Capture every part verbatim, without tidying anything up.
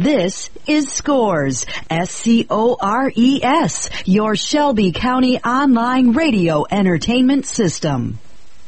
This is Scores, S C O R E S, your Shelby County online radio entertainment system.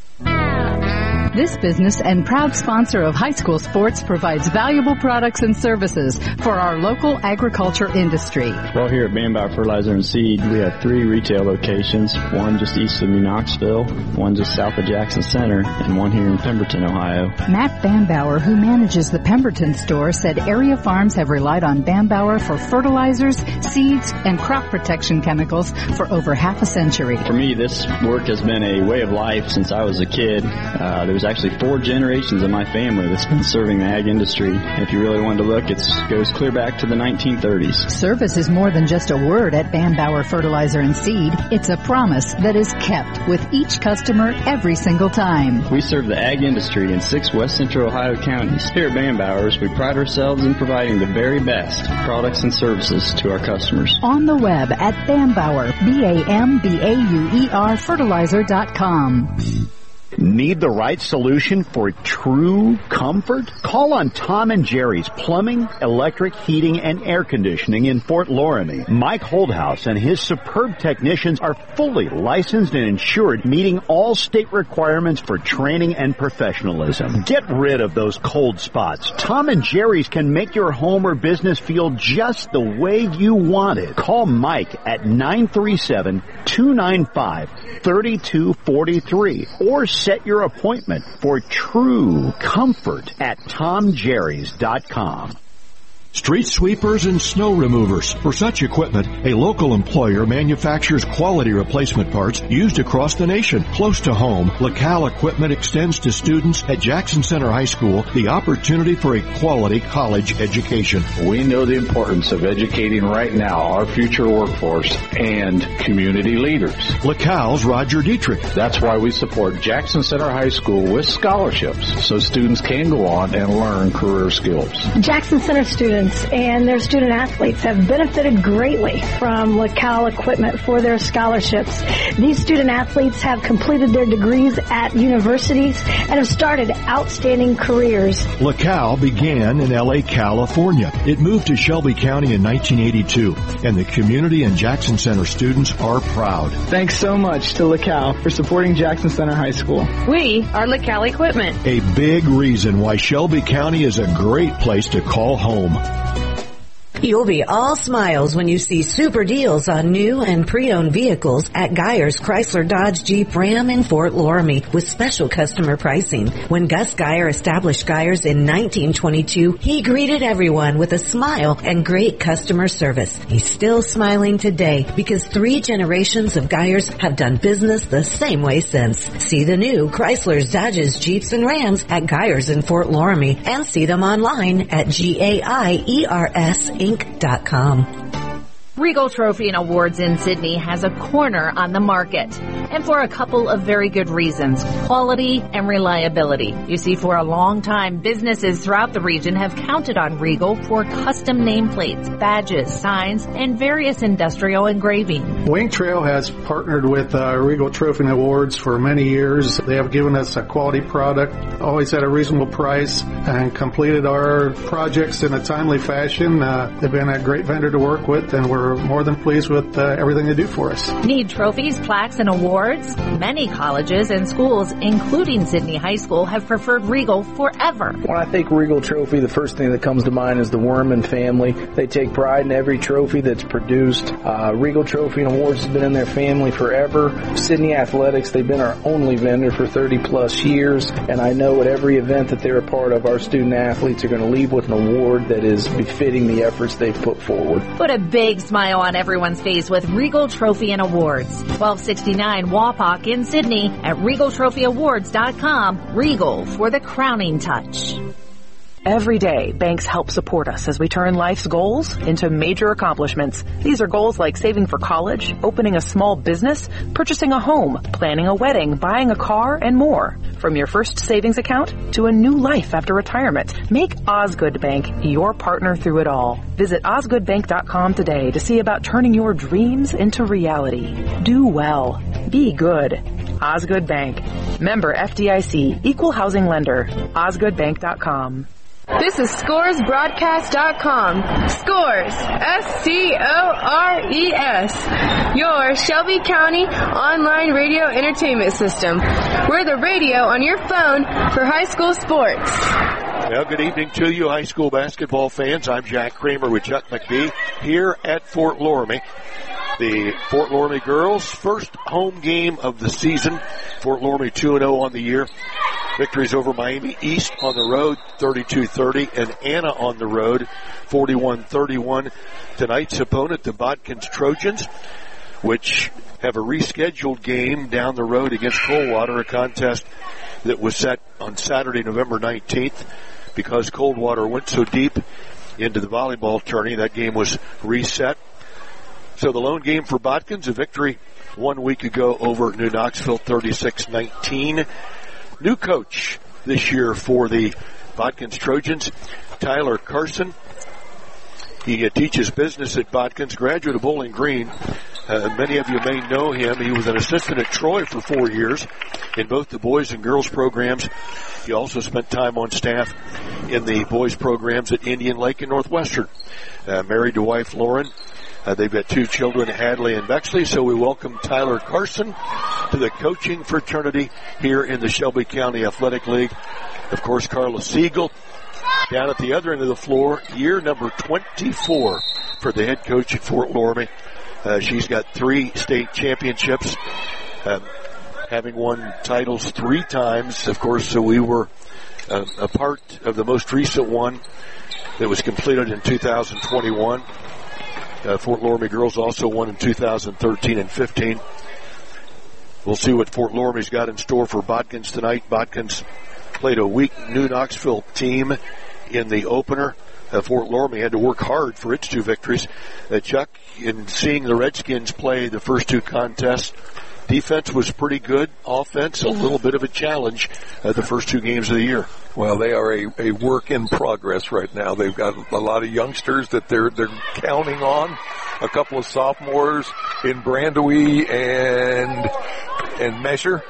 This business and proud sponsor of high school sports provides valuable products and services for our local agriculture industry. Well, here at Bambauer Fertilizer and Seed, we have three retail locations, one just east of New Knoxville, one just south of Jackson Center, and one here in Pemberton, Ohio. Matt Bambauer, who manages the Pemberton store, said area farms have relied on Bambauer for fertilizers, seeds, and crop protection chemicals for over half a century. For me, this work has been a way of life since I was a kid. Uh, there's actually four generations of my family that's been serving the ag industry. If you really wanted to look, it goes clear back to the nineteen thirties. Service is more than just a word at Bambauer Fertilizer and Seed. It's a promise that is kept with each customer every single time. We serve the ag industry in six west central Ohio counties. Here at Bambauer's, we pride ourselves in providing the very best products and services to our customers. On the web at Bambauer, B A M B A U E R fertilizer dot com. Need the right solution for true comfort? Call on Tom and Jerry's Plumbing, Electric, Heating, and Air Conditioning in Fort Loramie. Mike Holdhouse and his superb technicians are fully licensed and insured, meeting all state requirements for training and professionalism. Get rid of those cold spots. Tom and Jerry's can make your home or business feel just the way you want it. Call Mike at nine three seven, two nine five, three two four three or set your appointment for true comfort at tom jerrys dot com. Street sweepers and snow removers. For such equipment, a local employer manufactures quality replacement parts used across the nation. Close to home, LaCal Equipment extends to students at Jackson Center High School the opportunity for a quality college education. We know the importance of educating right now our future workforce and community leaders. LaCal's Roger Dietrich. That's why we support Jackson Center High School with scholarships so students can go on and learn career skills. Jackson Center students and their student athletes have benefited greatly from LaCal Equipment for their scholarships. These student athletes have completed their degrees at universities and have started outstanding careers. LaCal began in L A, California. It moved to Shelby County in nineteen eighty-two, and the community and Jackson Center students are proud. Thanks so much to LaCal for supporting Jackson Center High School. We are LaCal Equipment. A big reason why Shelby County is a great place to call home. You'll be all smiles when you see super deals on new and pre-owned vehicles at Geyer's Chrysler Dodge Jeep Ram in Fort Loramie with special customer pricing. When Gus Geyer established Geyer's in nineteen twenty-two, he greeted everyone with a smile and great customer service. He's still smiling today because three generations of Geyer's have done business the same way since. See the new Chrysler's, Dodges, Jeeps, and Rams at Geyer's in Fort Loramie and see them online at G A I E R S Inc dot com. Regal Trophy and Awards in Sidney has a corner on the market, and for a couple of very good reasons: quality and reliability. You see, for a long time, businesses throughout the region have counted on Regal for custom nameplates, badges, signs, and various industrial engraving. Wing Trail has partnered with uh, Regal Trophy and Awards for many years. They have given us a quality product, always at a reasonable price, and completed our projects in a timely fashion. Uh, they've been a great vendor to work with, and we're more than pleased with uh, everything they do for us. Need trophies, plaques, and awards? Many colleges and schools, including Sidney High School, have preferred Regal forever. When I think Regal Trophy, the first thing that comes to mind is the Worman family. They take pride in every trophy that's produced. Uh, Regal Trophy and Awards has been in their family forever. Sidney Athletics, they've been our only vendor for thirty plus years, and I know at every event that they're a part of, our student athletes are going to leave with an award that is befitting the efforts they've put forward. Put a big smile on everyone's face with Regal Trophy and Awards. twelve sixty-nine Wapak in Sidney at regal trophy awards dot com. Regal for the crowning touch. Every day, banks help support us as we turn life's goals into major accomplishments. These are goals like saving for college, opening a small business, purchasing a home, planning a wedding, buying a car, and more. From your first savings account to a new life after retirement, make Osgood Bank your partner through it all. Visit osgood bank dot com today to see about turning your dreams into reality. Do well. Be good. Osgood Bank. Member F D I C. Equal housing lender. osgood bank dot com. This is Scores Broadcast dot com. Scores, S C O R E S. Your Shelby County online radio entertainment system. We're the radio on your phone for high school sports. Well, good evening to you, high school basketball fans. I'm Jack Kramer with Chuck McBee here at Fort Loramie. The Fort Loramie girls' first home game of the season. Fort Loramie two and oh on the year. Victories over Miami East on the road, thirty-two thirty, and Anna on the road, forty-one thirty-one. Tonight's opponent, the Bodkins Trojans, which have a rescheduled game down the road against Coldwater, a contest that was set on Saturday, November nineteenth. Because Coldwater went so deep into the volleyball tourney, that game was reset. So the lone game for Bodkins, a victory one week ago over New Knoxville, thirty-six nineteen. New coach this year for the Bodkins Trojans, Tyler Carson. He uh, teaches business at Bodkins, graduate of Bowling Green. Uh, many of you may know him. He was an assistant at Troy for four years in both the boys and girls programs. He also spent time on staff in the boys programs at Indian Lake and Northwestern. Uh, married to wife Lauren. Uh, they've got two children, Hadley and Bexley, so we welcome Tyler Carson to the coaching fraternity here in the Shelby County Athletic League. Of course, Carla Siegel down at the other end of the floor, year number twenty-four for the head coach at Fort Loramie. Uh, she's got three state championships, uh, having won titles three times. Of course, so we were uh, a part of the most recent one that was completed in two thousand twenty-one. Uh, Fort Loramie girls also won in two thousand thirteen and fifteen. We'll see what Fort Loramie's got in store for Bodkins tonight. Bodkins played a weak New Knoxville team in the opener. Uh, Fort Loramie had to work hard for its two victories. Uh, Chuck, in seeing the Redskins play the first two contests, defense was pretty good. Offense, a little bit of a challenge uh, the first two games of the year. Well, they are a, a work in progress right now. They've got a lot of youngsters that they're they're counting on. A couple of sophomores in Brandewie and and Measure.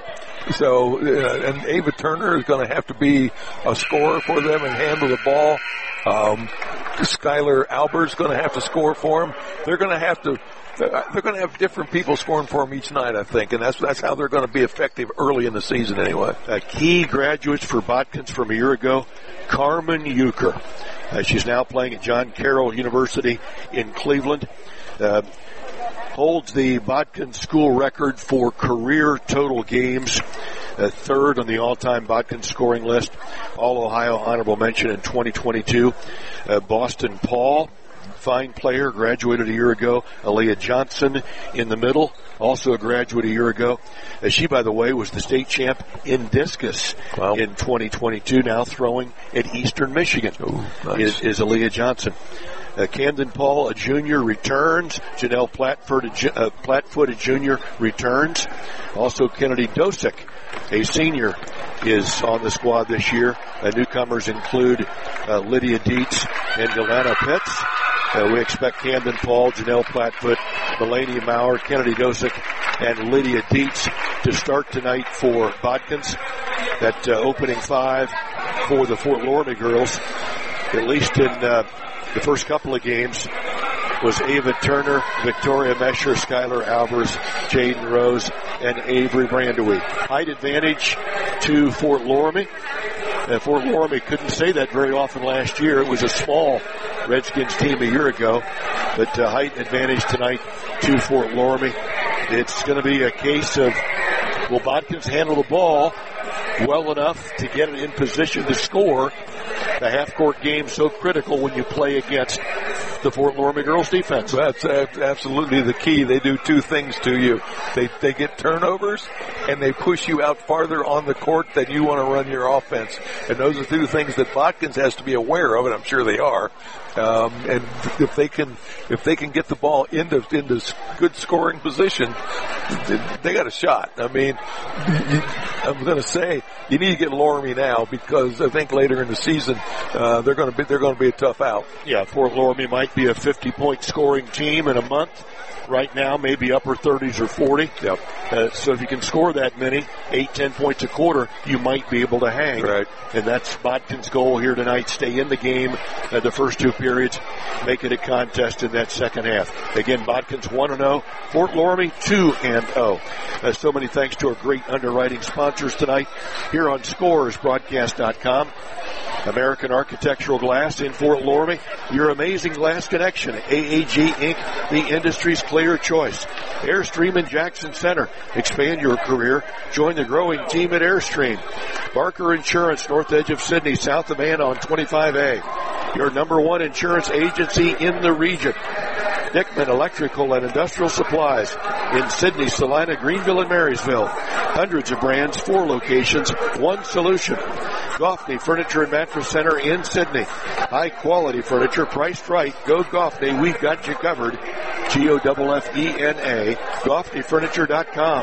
So, uh, and Ava Turner is going to have to be a scorer for them and handle the ball. Um, Skylar Albert's going to have to score for them. They're going to have to. They're going to have different people scoring for them each night, I think, and that's that's how they're going to be effective early in the season anyway. Uh, key graduates for Bodkins from a year ago, Carmen Euchre. Uh, she's now playing at John Carroll University in Cleveland. Uh, holds the Bodkins school record for career total games, uh, third on the all-time Bodkins scoring list. All-Ohio honorable mention in twenty twenty-two. Uh, Boston Paul, fine player, graduated a year ago. Aaliyah Johnson in the middle, also a graduate a year ago. Uh, she, by the way, was the state champ in discus wow. in twenty twenty-two, now throwing at Eastern Michigan. Ooh, nice. is, is Aaliyah Johnson. Uh, Camden Paul, a junior, returns. Janelle Platford, a, uh, Platfoot, a junior, returns. Also, Kennedy Dosick, a senior, is on the squad this year. Uh, newcomers include uh, Lydia Dietz and Yolanda Pitts. Uh, we expect Camden Paul, Janelle Platfoot, Melania Maurer, Kennedy Dosick, and Lydia Dietz to start tonight for Bodkins. That uh, opening five for the Fort Loramie girls, at least in uh, the first couple of games, was Ava Turner, Victoria Mesher, Skylar Albers, Jaden Rose, and Avery Brandewie. Height advantage to Fort Loramie. Uh, Fort Loramie couldn't say that very often last year. It was a small Redskins team a year ago, but uh, height advantage tonight to Fort Loramie. It's going to be a case of, will Bodkins handle the ball well enough to get it in position to score? The half-court game so critical when you play against the Fort Loramie girls defense. That's absolutely the key. They do two things to you. They they get turnovers, and they push you out farther on the court than you want to run your offense. And those are two things that Bodkins has to be aware of, and I'm sure they are. Um, and if they can if they can get the ball into into good scoring position, they got a shot. I mean, I'm going to say you need to get Loramie now because I think later in the season uh, they're going to be they're going to be a tough out. Yeah, Fort Loramie might be a fifty-point scoring team in a month. Right now, maybe upper thirties or forty. Yep. Uh, so if you can score that many, eight, ten points a quarter, you might be able to hang. Right. And that's Bodkin's goal here tonight. Stay in the game uh, the first two periods. Make it a contest in that second half. Again, Bodkin's one and oh. Fort Loramie two and oh. Uh, so many thanks to our great underwriting sponsors tonight here on Scores Broadcast dot com. American Architectural Glass in Fort Loramie. Your amazing glass connection. A A G Incorporated, the industry's clear choice. Airstream in Jackson Center. Expand your career. Join the growing team at Airstream. Barker Insurance, north edge of Sydney, south of Anna on twenty-five A. Your number one insurance agency in the region. Dickman Electrical and Industrial Supplies in Sydney, Salina, Greenville, and Marysville. Hundreds of brands, four locations, one solution. Goffney Furniture and Mattress Center in Sydney. High quality furniture priced right. Go Goffney. We've got you covered. G O F F E N A. Goffney Furniture dot com.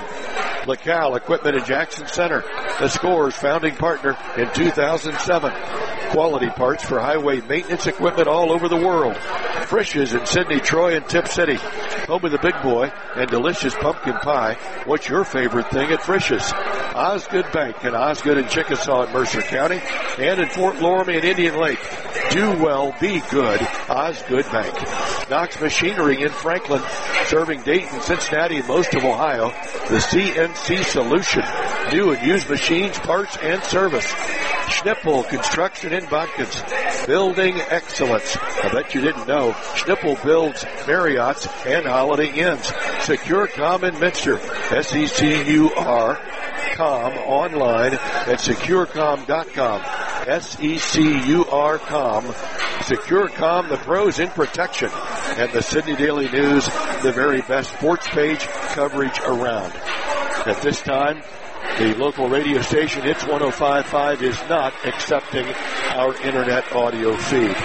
LaCal Equipment in Jackson Center. The Scores founding partner in two thousand seven. Quality parts for highway maintenance equipment all over the world. Frisch's in Sydney, Troy, and Tip City. Home of the big boy and delicious pumpkin pie. What's your favorite thing at Frisch's? Osgood Bank in Osgood and Chickasaw in Mercer County and in Fort Loramie and Indian Lake. Do well, be good. Osgood Bank. Knox Machinery in Franklin, serving Dayton, Cincinnati, and most of Ohio. The C N C Solution. New and used machines, parts, and service. Schnippel Construction in Bodkins. Building excellence. I bet you didn't know. Schnippel builds Marriott's and Holiday Inns. Secure Com in Minster. S E C U R com online at securecom dot com. S E C U R com. SecureCom, the pros in protection. And the Sydney Daily News, the very best sports page coverage around. At this time, the local radio station, It's one oh five point five, is not accepting our internet audio feed.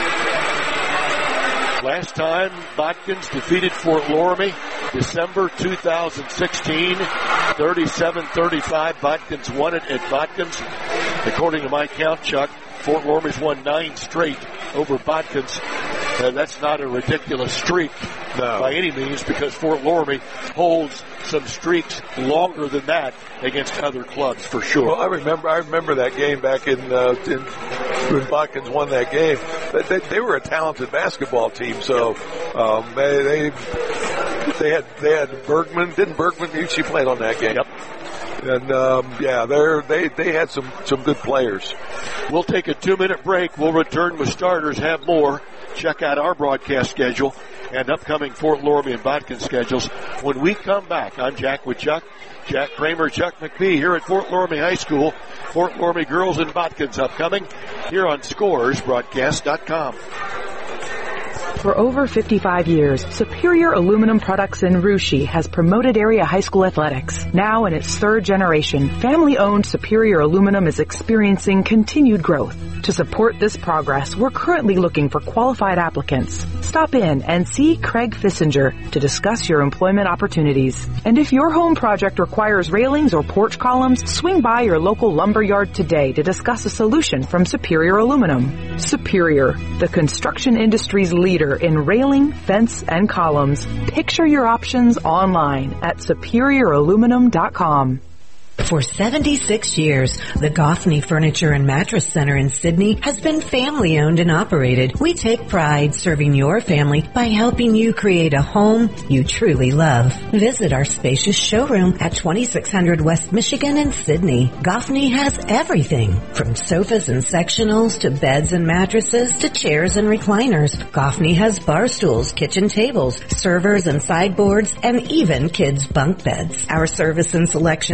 Last time, Bodkins defeated Fort Loramie, December two thousand sixteen, thirty-seven thirty-five. Bodkins won it at Bodkins. According to my count, Chuck, Fort Loramie's won nine straight over Bodkins. Uh, that's not a ridiculous streak no. by any means, because Fort Loramie holds some streaks longer than that against other clubs for sure. Well, I remember, I remember that game back in, uh, in when Bodkins won that game. They, they were a talented basketball team, so um, they, they they had they had Bergman. Didn't Bergman? She played on that game. Yep. And um, yeah, they they they had some some good players. We'll take a two minute break. We'll return with starters. Have more. Check out our broadcast schedule and upcoming Fort Loramie and Bodkins schedules. When we come back, I'm Jack with Chuck, Jack Kramer, Chuck McBee here at Fort Loramie High School. Fort Loramie girls and Bodkins upcoming here on Scores Broadcast dot com. For over fifty-five years, Superior Aluminum Products in Russia has promoted area high school athletics. Now in its third generation, family-owned Superior Aluminum is experiencing continued growth. To support this progress, we're currently looking for qualified applicants. Stop in and see Craig Fissinger to discuss your employment opportunities. And if your home project requires railings or porch columns, swing by your local lumber yard today to discuss a solution from Superior Aluminum. Superior, the construction industry's leader in railing, fence, and columns. Picture your options online at superior aluminum dot com. For seventy-six years, the Goffney Furniture and Mattress Center in Sydney has been family-owned and operated. We take pride serving your family by helping you create a home you truly love. Visit our spacious showroom at twenty-six hundred West Michigan in Sydney. Goffney has everything, from sofas and sectionals to beds and mattresses to chairs and recliners. Goffney has bar stools, kitchen tables, servers and sideboards, and even kids' bunk beds. Our service and selection make us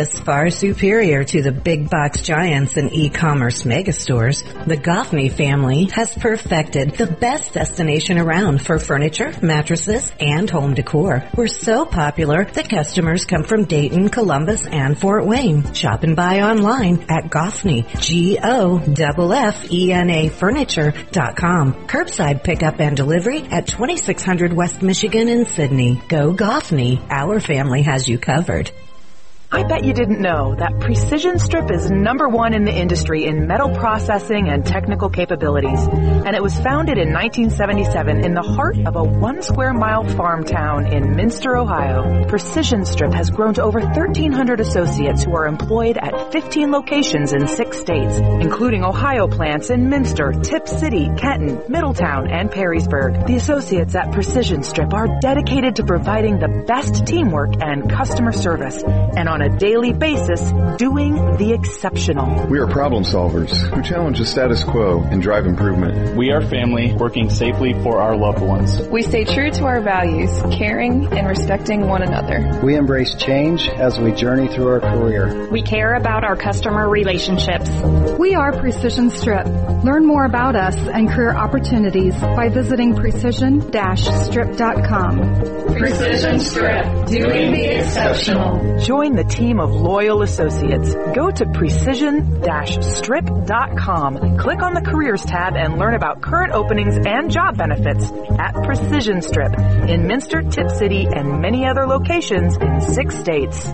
service far superior to the big box giants and e-commerce megastores, the Goffney family has perfected the best destination around for furniture, mattresses, and home decor. We're so popular that customers come from Dayton, Columbus, and Fort Wayne. Shop and buy online at Goffney, G O F F E N A furniture dot com. Curbside pickup and delivery at twenty-six hundred West Michigan in Sydney. Go Goffney. Our family has you covered. I bet you didn't know that Precision Strip is number one in the industry in metal processing and technical capabilities. And it was founded in nineteen seventy-seven in the heart of a one square mile farm town in Minster, Ohio. Precision Strip has grown to over thirteen hundred associates who are employed at fifteen locations in six states, including Ohio plants in Minster, Tip City, Kenton, Middletown, and Perrysburg. The associates at Precision Strip are dedicated to providing the best teamwork and customer service, and on on a daily basis, doing the exceptional. We are problem solvers who challenge the status quo and drive improvement. We are family working safely for our loved ones. We stay true to our values, caring and respecting one another. We embrace change as we journey through our career. We care about our customer relationships. We are Precision Strip. Learn more about us and career opportunities by visiting precision strip dot com. Precision Strip, doing the exceptional. Join the team of loyal associates. Go to precision strip dot com. Click on the Careers tab and learn about current openings and job benefits at Precision Strip in Minster, Tip City, and many other locations in six states.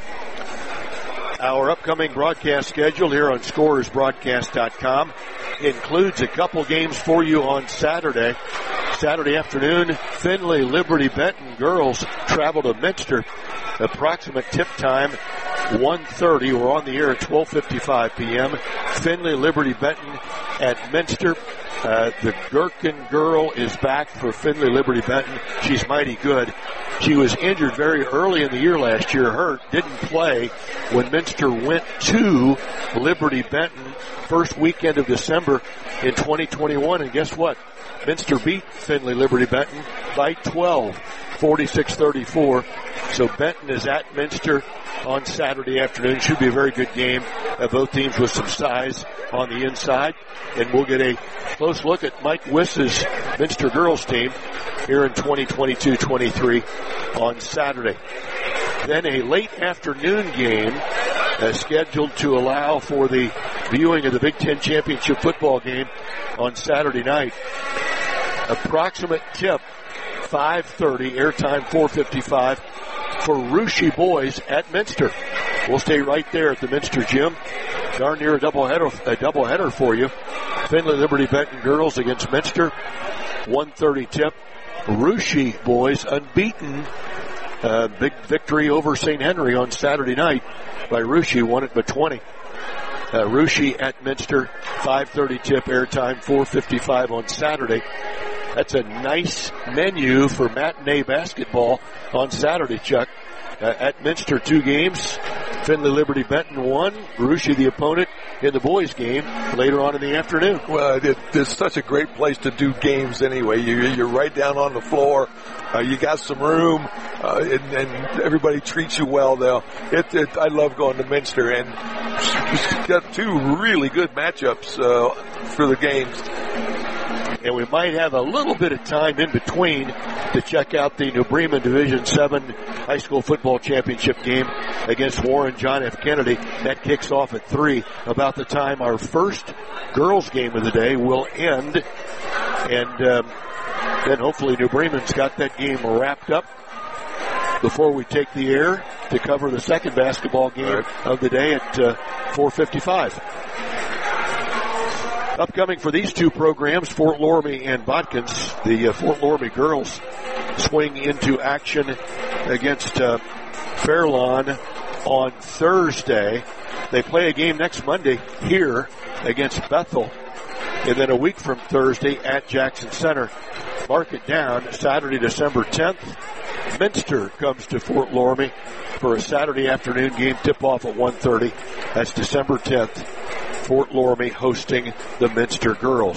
Our upcoming broadcast schedule here on Scores Broadcast dot com includes a couple games for you on Saturday. Saturday afternoon, Findlay Liberty Benton girls travel to Minster. Approximate tip time, one thirty. We're on the air at twelve fifty-five p.m. Findlay Liberty Benton at Minster. Uh, the Gherkin girl is back for Findlay Liberty Benton. She's mighty good. She was injured very early in the year last year, hurt, didn't play when Minster went to Liberty Benton first weekend of December in twenty twenty-one. And guess what? Minster beat Findlay Liberty Benton by twelve, forty-six thirty-four. So Benton is at Minster on Saturday afternoon. Should be a very good game. Uh, both teams with some size on the inside. And we'll get a close look at Mike Wiss's Minster girls team here in twenty twenty-two twenty-three on Saturday. Then a late afternoon game uh, scheduled to allow for the viewing of the Big Ten Championship football game on Saturday night. Approximate tip, five thirty, airtime four fifty-five for Russia boys at Minster. We'll stay right there at the Minster gym. Darn near a doubleheader, a doubleheader for you. Findlay Liberty Benton girls against Minster, one thirty tip. Russia boys unbeaten. Uh, big victory over Saint Henry on Saturday night by Russia, won it by twenty. Uh, Russia at Minster, five thirty tip, airtime four fifty-five on Saturday. That's a nice menu for matinee basketball on Saturday, Chuck. Uh, at Minster, two games. Findlay Liberty Benton won. Russia the opponent in the boys game later on in the afternoon. Well, it, it's such a great place to do games anyway. You, you're right down on the floor. Uh, you got some room, uh, and, and everybody treats you well. Though it, it, I love going to Minster, and got two really good matchups uh, for the games. And we might have a little bit of time in between to check out the New Bremen Division seven High School Football Championship game against Warren John F. Kennedy. That kicks off at three, about the time our first girls game of the day will end. And um, then hopefully New Bremen's got that game wrapped up before we take the air to cover the second basketball game right. of the day at uh, four fifty-five. Upcoming for these two programs, Fort Loramie and Botkins. The uh, Fort Loramie girls swing into action against uh, Fairlawn on Thursday. They play a game next Monday here against Bethel. And then a week from Thursday at Jackson Center. Mark it down, Saturday, December tenth. Minster comes to Fort Loramie for a Saturday afternoon game tip-off at one thirty. That's December tenth. Fort Loramie hosting the Minster girls.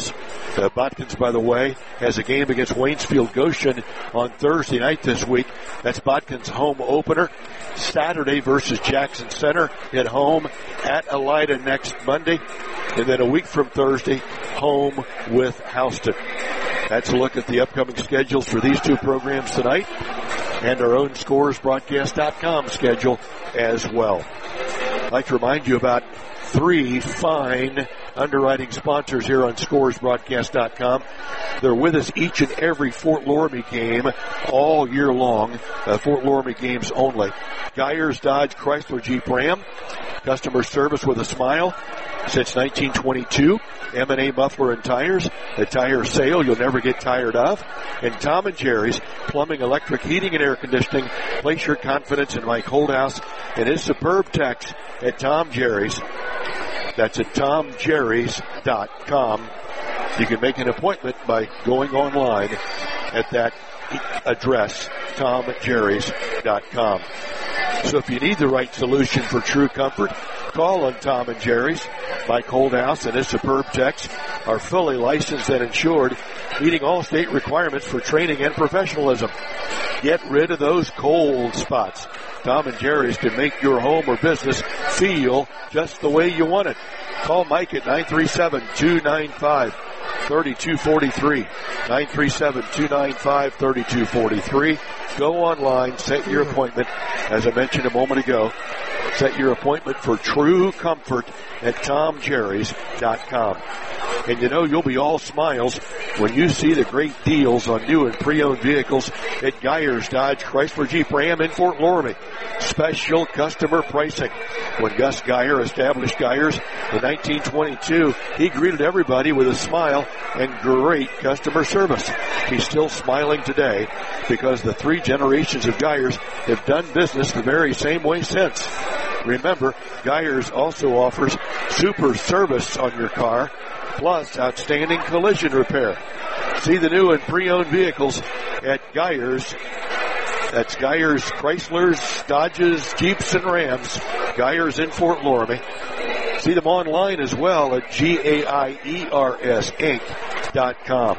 Uh, Botkins, by the way, has a game against Waynesfield Goshen on Thursday night this week. That's Botkins' home opener. Saturday versus Jackson Center at home at Elida next Monday. And then a week from Thursday, home with Houston. That's a look at the upcoming schedules for these two programs tonight and our own Scores Broadcast dot com schedule as well. I'd like to remind you about three fine underwriting sponsors here on Scores Broadcast dot com. They're with us each and every Fort Loramie game all year long, uh, Fort Loramie games only. Geyers Dodge Chrysler Jeep Ram, customer service with a smile since nineteen twenty-two. M and A Muffler and Tires, a tire sale you'll never get tired of. And Tom and Jerry's Plumbing, Electric, Heating, and Air Conditioning. Place your confidence in Mike Holdhouse and his superb techs at Tom Jerry's. That's at tom jerrys dot com. You can make an appointment by going online at that address, tom jerrys dot com. So if you need the right solution for true comfort, call on Tom and Jerry's. Mike Holdhouse and his superb techs are fully licensed and insured, meeting all state requirements for training and professionalism. Get rid of those cold spots. Tom and Jerry's can make your home or business feel just the way you want it. Call Mike at nine three seven, two nine five, three two four three. nine three seven, two nine five, three two four three. Go online, set your appointment. As I mentioned a moment ago, set your appointment for true comfort at tom jerrys dot com. And you know, you'll be all smiles when you see the great deals on new and pre-owned vehicles at Geyers Dodge Chrysler Jeep Ram in Fort Loramie. Special customer pricing. When Gus Geyer established Geyers in nineteen twenty-two, he greeted everybody with a smile and great customer service. He's still smiling today because the three generations of Geyers have done business the very same way since. Remember, Geyers also offers super service on your car, plus outstanding collision repair. See the new and pre-owned vehicles at Geyers. That's Geyers, Chryslers, Dodges, Jeeps, and Rams. Geyers in Fort Loramie. See them online as well at G A I E R S Inc dot com.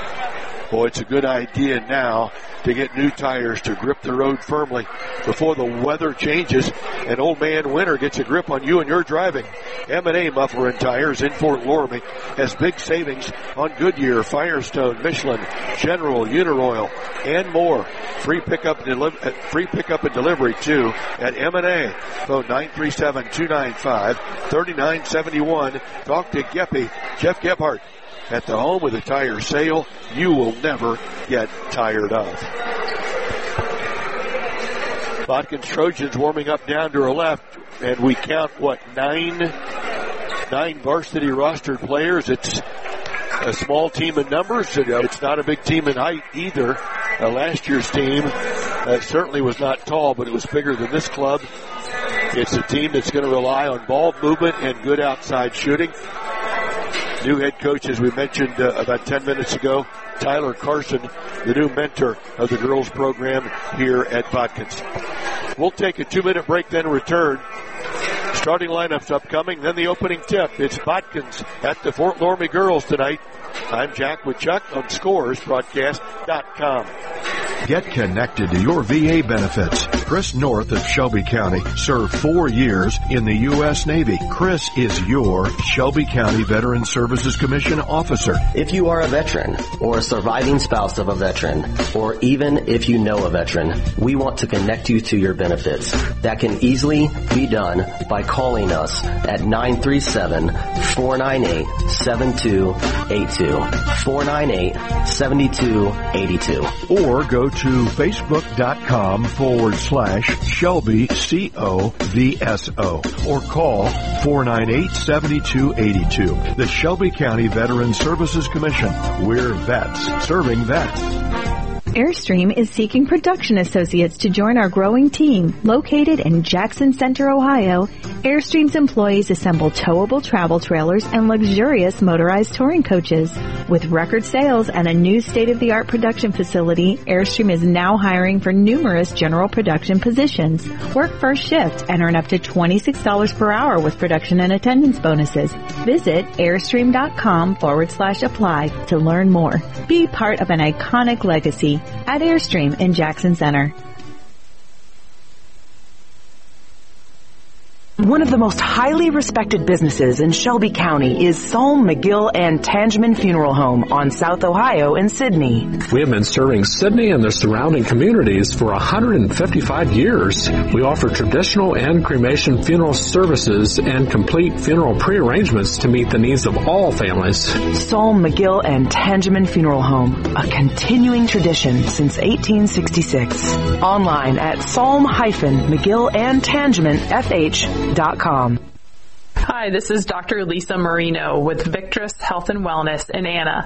Boy, it's a good idea now to get new tires to grip the road firmly before the weather changes and old man winter gets a grip on you and your driving. M and A Muffler and Tires in Fort Loramie has big savings on Goodyear, Firestone, Michelin, General, Uniroyal, and more. Free pickup and, deli- free pickup and delivery, too, at M and A. Phone nine three seven, two nine five, three nine seven one. Talk to Geppy, Jeff Gebhardt. At the home with a tire sale you will never get tired of. Botkins Trojans warming up down to our left, and we count, what, nine, nine varsity rostered players. It's a small team in numbers. It's not a big team in height either. Uh, last year's team uh, certainly was not tall, but it was bigger than this club. It's a team that's going to rely on ball movement and good outside shooting. New head coach, as we mentioned uh, about ten minutes ago, Tyler Carson, the new mentor of the girls program here at Botkins. We'll take a two-minute break, then return. Starting lineups upcoming, then the opening tip. It's Botkins at the Fort Loramie girls tonight. I'm Jack with Chuck on Scores Broadcast dot com. Get connected to your V A benefits. Chris North of Shelby County served four years in the U S Navy. Chris is your Shelby County Veteran Services Commission officer. If you are a veteran or a surviving spouse of a veteran, or even if you know a veteran, we want to connect you to your benefits. That can easily be done by calling us at nine three seven, four nine eight, seven two eight two. four nine eight, seven two eight two. Or go to facebook.com forward slash Shelby C O V S O or call four nine eight, seven two eight two. The Shelby County Veteran Services Commission. We're vets serving vets. Airstream is seeking production associates to join our growing team located in Jackson Center, Ohio, Airstream's employees assemble towable travel trailers and luxurious motorized touring coaches. With record sales and a new state-of-the-art production facility, Airstream is now hiring for numerous general production positions. Work first shift and earn up to twenty-six dollars per hour with production and attendance bonuses. Visit airstream.com forward slash apply to learn more. Be part of an iconic legacy at Airstream in Jackson Center. One of the most highly respected businesses in Shelby County is Solm, McGill, and Tangeman Funeral Home on South Ohio in Sidney. We have been serving Sidney and the surrounding communities for one hundred fifty-five years. We offer traditional and cremation funeral services and complete funeral pre-arrangements to meet the needs of all families. Solm, McGill, and Tangeman Funeral Home, a continuing tradition since eighteen sixty-six. Online at solm mcgill and tangeman f h dot com. Hi, this is Doctor Lisa Marino with Victress Health and Wellness in Anna.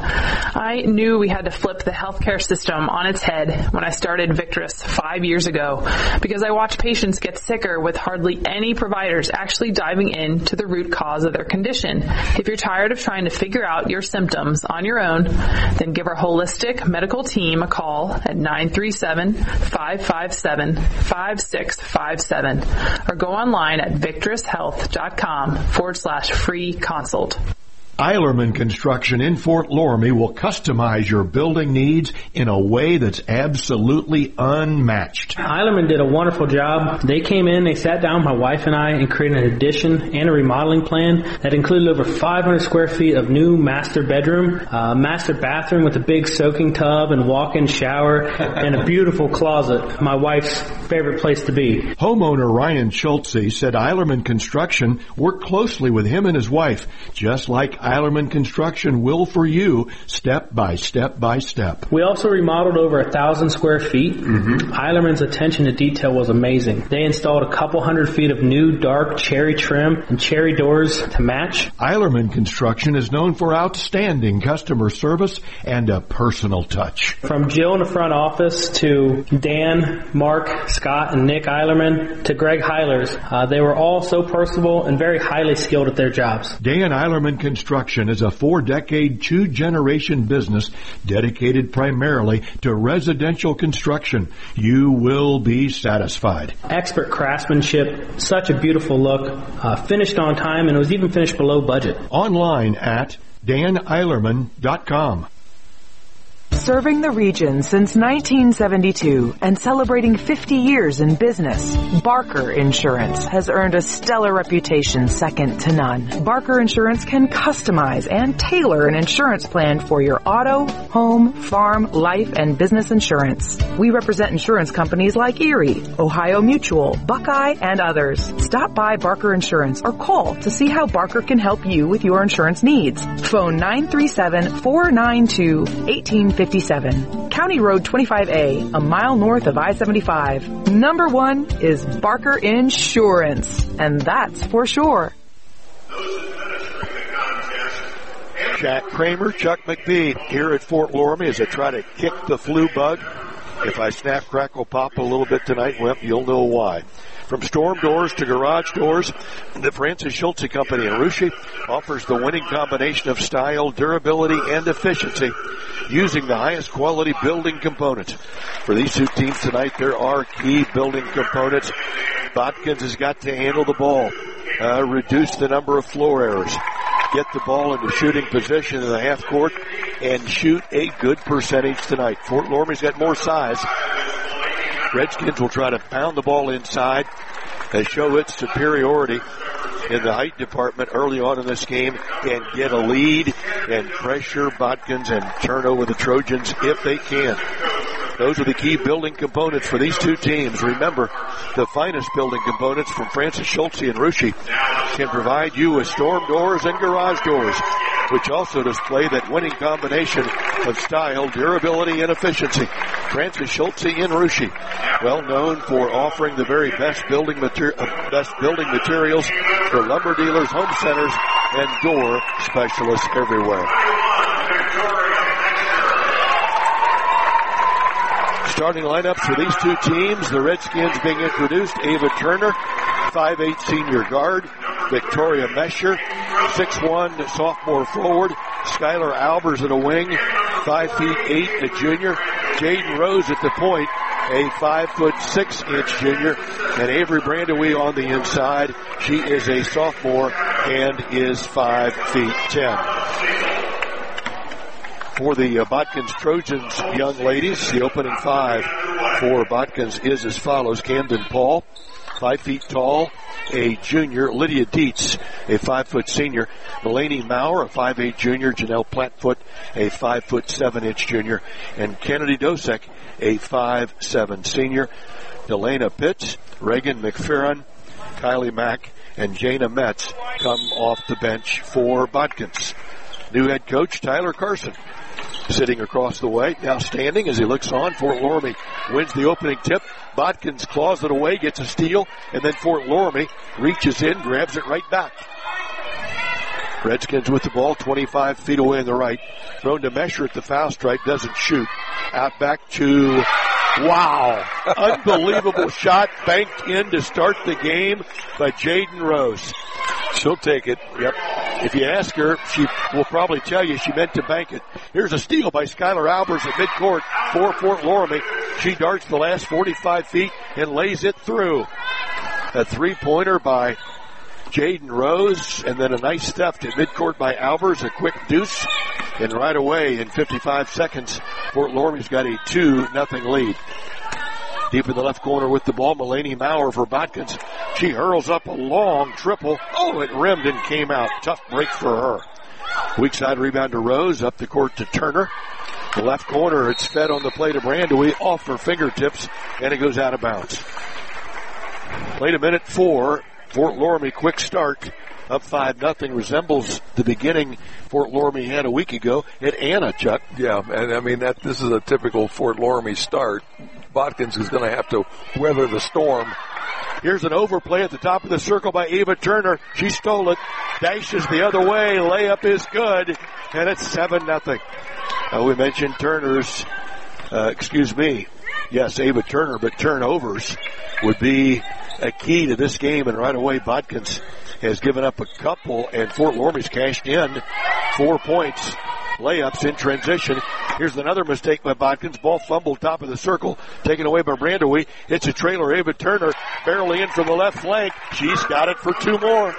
I knew we had to flip the healthcare system on its head when I started Victress five years ago because I watched patients get sicker with hardly any providers actually diving into the root cause of their condition. If you're tired of trying to figure out your symptoms on your own, then give our holistic medical team a call at nine three seven, five five seven, five six five seven or go online at victress health dot com forward slash free consult. Eilerman Construction in Fort Loramie will customize your building needs in a way that's absolutely unmatched. Eilerman did a wonderful job. They came in, they sat down, my wife and I, and created an addition and a remodeling plan that included over five hundred square feet of new master bedroom, uh, master bathroom with a big soaking tub and walk-in shower, and a beautiful closet, my wife's favorite place to be. Homeowner Ryan Schultze said Eilerman Construction worked closely with him and his wife, just like Eilerman Construction will for you, step by step by step. We also remodeled over a thousand square feet. Mm-hmm. Eilerman's attention to detail was amazing. They installed a couple hundred feet of new dark cherry trim and cherry doors to match. Eilerman Construction is known for outstanding customer service and a personal touch. From Jill in the front office to Dan, Mark, Scott, and Nick Eilerman to Greg Heilers, uh, they were all so personable and very highly skilled at their jobs. Dan Eilerman Construction is a four-decade, two-generation business dedicated primarily to residential construction. You will be satisfied. Expert craftsmanship, such a beautiful look, uh, finished on time, and it was even finished below budget. Online at dan eilerman dot com. Serving the region since nineteen seventy-two and celebrating fifty years in business, Barker Insurance has earned a stellar reputation second to none. Barker Insurance can customize and tailor an insurance plan for your auto, home, farm, life, and business insurance. We represent insurance companies like Erie, Ohio Mutual, Buckeye, and others. Stop by Barker Insurance or call to see how Barker can help you with your insurance needs. Phone nine three seven, four nine two, one eight five seven. County Road twenty-five A, a mile north of I seventy-five. Number one is Barker Insurance, and that's for sure. Jack Kramer, Chuck McBee here at Fort Loramie as I try to kick the flu bug. If I snap, crackle, pop a little bit tonight, well, you'll know why. From storm doors to garage doors, the Francis Schultze Company in Russia offers the winning combination of style, durability, and efficiency using the highest quality building components. For these two teams tonight, there are key building components. Botkins has got to handle the ball, uh, reduce the number of floor errors, get the ball into shooting position in the half court, and shoot a good percentage tonight. Fort Loramie's got more size. Redskins will try to pound the ball inside and show its superiority in the height department early on in this game and get a lead and pressure Botkins and turn over the Trojans if they can. Those are the key building components for these two teams. Remember, the finest building components from Francis Schultze and Russia can provide you with storm doors and garage doors, which also display that winning combination of style, durability, and efficiency. Francis Schultze and Russia, well known for offering the very best building mater- uh, best building materials for lumber dealers, home centers, and door specialists everywhere. Starting lineups for these two teams, the Redskins being introduced, Ava Turner, five eight senior guard. Victoria Mesher, six one sophomore forward. Skylar Albers at a wing, five feet eight, a junior. Jaden Rose at the point, a five foot six inch junior. And Avery Brandewee on the inside. She is a sophomore and is five feet ten. For the uh, Botkins Trojans young ladies, the opening five for Botkins is as follows. Camden Paul, five feet tall, a junior. Lydia Dietz, a five foot senior. Mulaney Maurer, a five eight junior. Janelle Plattfoot, a five foot seven inch junior. And Kennedy Dosek, a five seven senior. Delana Pitts, Reagan McFerrin, Kylie Mack, and Jana Metz come off the bench for Botkins. New head coach Tyler Carson sitting across the way, now standing as he looks on. Fort Loramie wins the opening tip. Botkins claws it away, gets a steal, and then Fort Loramie reaches in, grabs it right back. Redskins with the ball, twenty-five feet away on the right. Thrown to Mesher at the foul stripe, doesn't shoot. Out back to, wow, unbelievable shot, banked in to start the game by Jaden Rose. She'll take it. Yep. If you ask her, she will probably tell you she meant to bank it. Here's a steal by Skylar Albers at midcourt for Fort Loramie. She darts the last forty-five feet and lays it through. A three-pointer by Jaden Rose, and then a nice theft at midcourt by Albers, a quick deuce. And right away, in fifty-five seconds, Fort Loramie's got a two nothing lead. Deep in the left corner with the ball, Mulaney Maurer for Botkins. She hurls up a long triple. Oh, it rimmed and came out. Tough break for her. Weak side rebound to Rose, up the court to Turner. The left corner, it's fed on the play to Brandewee, off her fingertips, and it goes out of bounds. Played a minute four. Fort Loramie quick start. Up five nothing, resembles the beginning Fort Loramie had a week ago at Anna, Chuck. Yeah, and I mean, that this is a typical Fort Loramie start. Botkins is going to have to weather the storm. Here's an overplay at the top of the circle by Ava Turner. She stole it, dashes the other way, layup is good, and it's seven nothing. Uh, we mentioned Turner's, uh, excuse me, yes, Ava Turner, but turnovers would be a key to this game, and right away Botkins has given up a couple, and Fort Loramie's cashed in four points. Layups in transition. Here's another mistake by Botkins. Ball fumbled top of the circle, taken away by Brandewee. Hits a trailer. Ava Turner barely in from the left flank. She's got it for two more.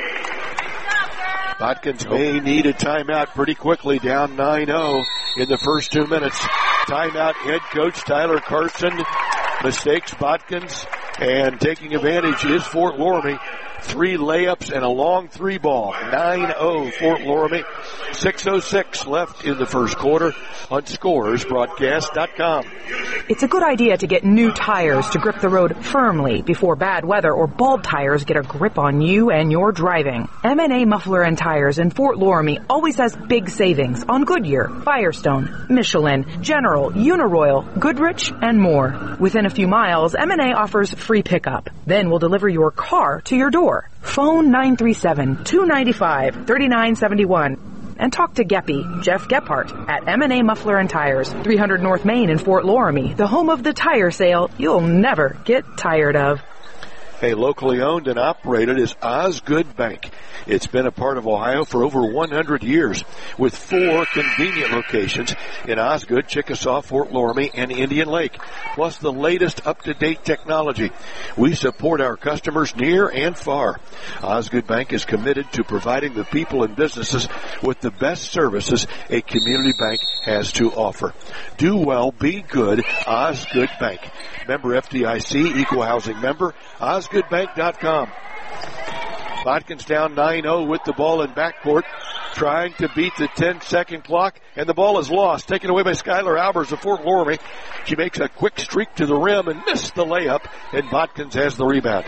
Botkins may need a timeout pretty quickly, down nine oh in the first two minutes. Timeout, head coach Tyler Carson mistakes Botkins, and taking advantage is Fort Loramie. Three layups and a long three ball. nine oh Fort Loramie. six oh six left in the first quarter on scores broadcast dot com. It's a good idea to get new tires to grip the road firmly before bad weather or bald tires get a grip on you and your driving. M and A Muffler and Tires in Fort Loramie always has big savings on Goodyear, Firestone, Michelin, General, Uniroyal, Goodrich, and more. Within a few miles, M and A offers free pickup. Then we'll deliver your car to your door. Phone nine three seven, two nine five, three nine seven one and talk to Geppy, Jeff Gephardt, at M and A Muffler and Tires, three hundred North Main in Fort Loramie, the home of the tire sale you'll never get tired of. Hey, locally owned and operated is Osgood Bank. It's been a part of Ohio for over one hundred years, with four convenient locations in Osgood, Chickasaw, Fort Loramie, and Indian Lake, plus the latest up-to-date technology. We support our customers near and far. Osgood Bank is committed to providing the people and businesses with the best services a community bank has to offer. Do well, be good, Osgood Bank. Member F D I C, equal housing member, osgood bank dot com. Botkins down nine oh with the ball in backcourt, trying to beat the ten-second clock, and the ball is lost, taken away by Skylar Albers of Fort Loramie. She makes a quick streak to the rim and missed the layup, and Botkins has the rebound.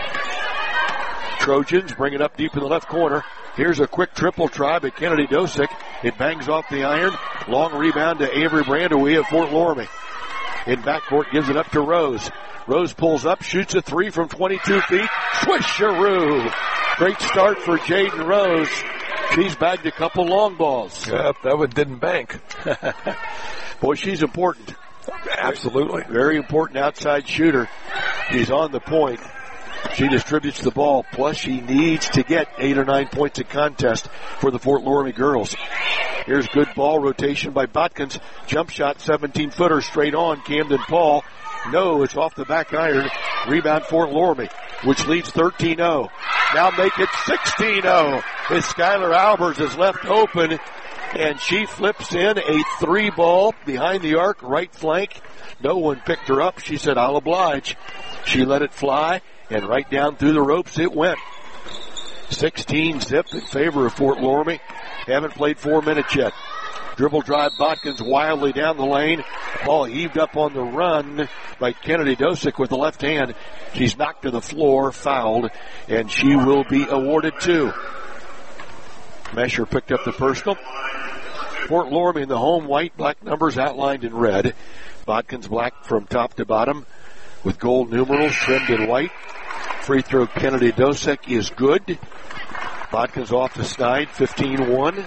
Trojans bring it up deep in the left corner. Here's a quick triple try by Kennedy Dosek. It bangs off the iron. Long rebound to Avery Brandewee of Fort Loramie. In backcourt, gives it up to Rose. Rose pulls up, shoots a three from twenty-two feet. Swisheroo! Great start for Jaden Rose. She's bagged a couple long balls. Yep, that one didn't bank. Boy, she's important. Absolutely. Very important outside shooter. She's on the point. She distributes the ball, plus she needs to get eight or nine points in contest for the Fort Loramie girls. Here's good ball rotation by Botkins. Jump shot, seventeen-footer, straight on. Camden Paul. No, it's off the back iron. Rebound Fort Loramie, which leads thirteen oh. Now make it sixteen oh. As Skylar Albers is left open, and she flips in a three ball behind the arc, right flank. No one picked her up. She said, I'll oblige. She let it fly, and right down through the ropes it went. sixteen zip in favor of Fort Loramie. Haven't played four minutes yet. Dribble drive, Botkins wildly down the lane. Ball heaved up on the run by Kennedy Dosick with the left hand. She's knocked to the floor, fouled, and she will be awarded two. Mesher picked up the personal. Fort Loramie in the home white, black numbers outlined in red. Botkins black from top to bottom with gold numerals trimmed in white. Free throw Kennedy Dosick is good. Botkins off the snide, fifteen one.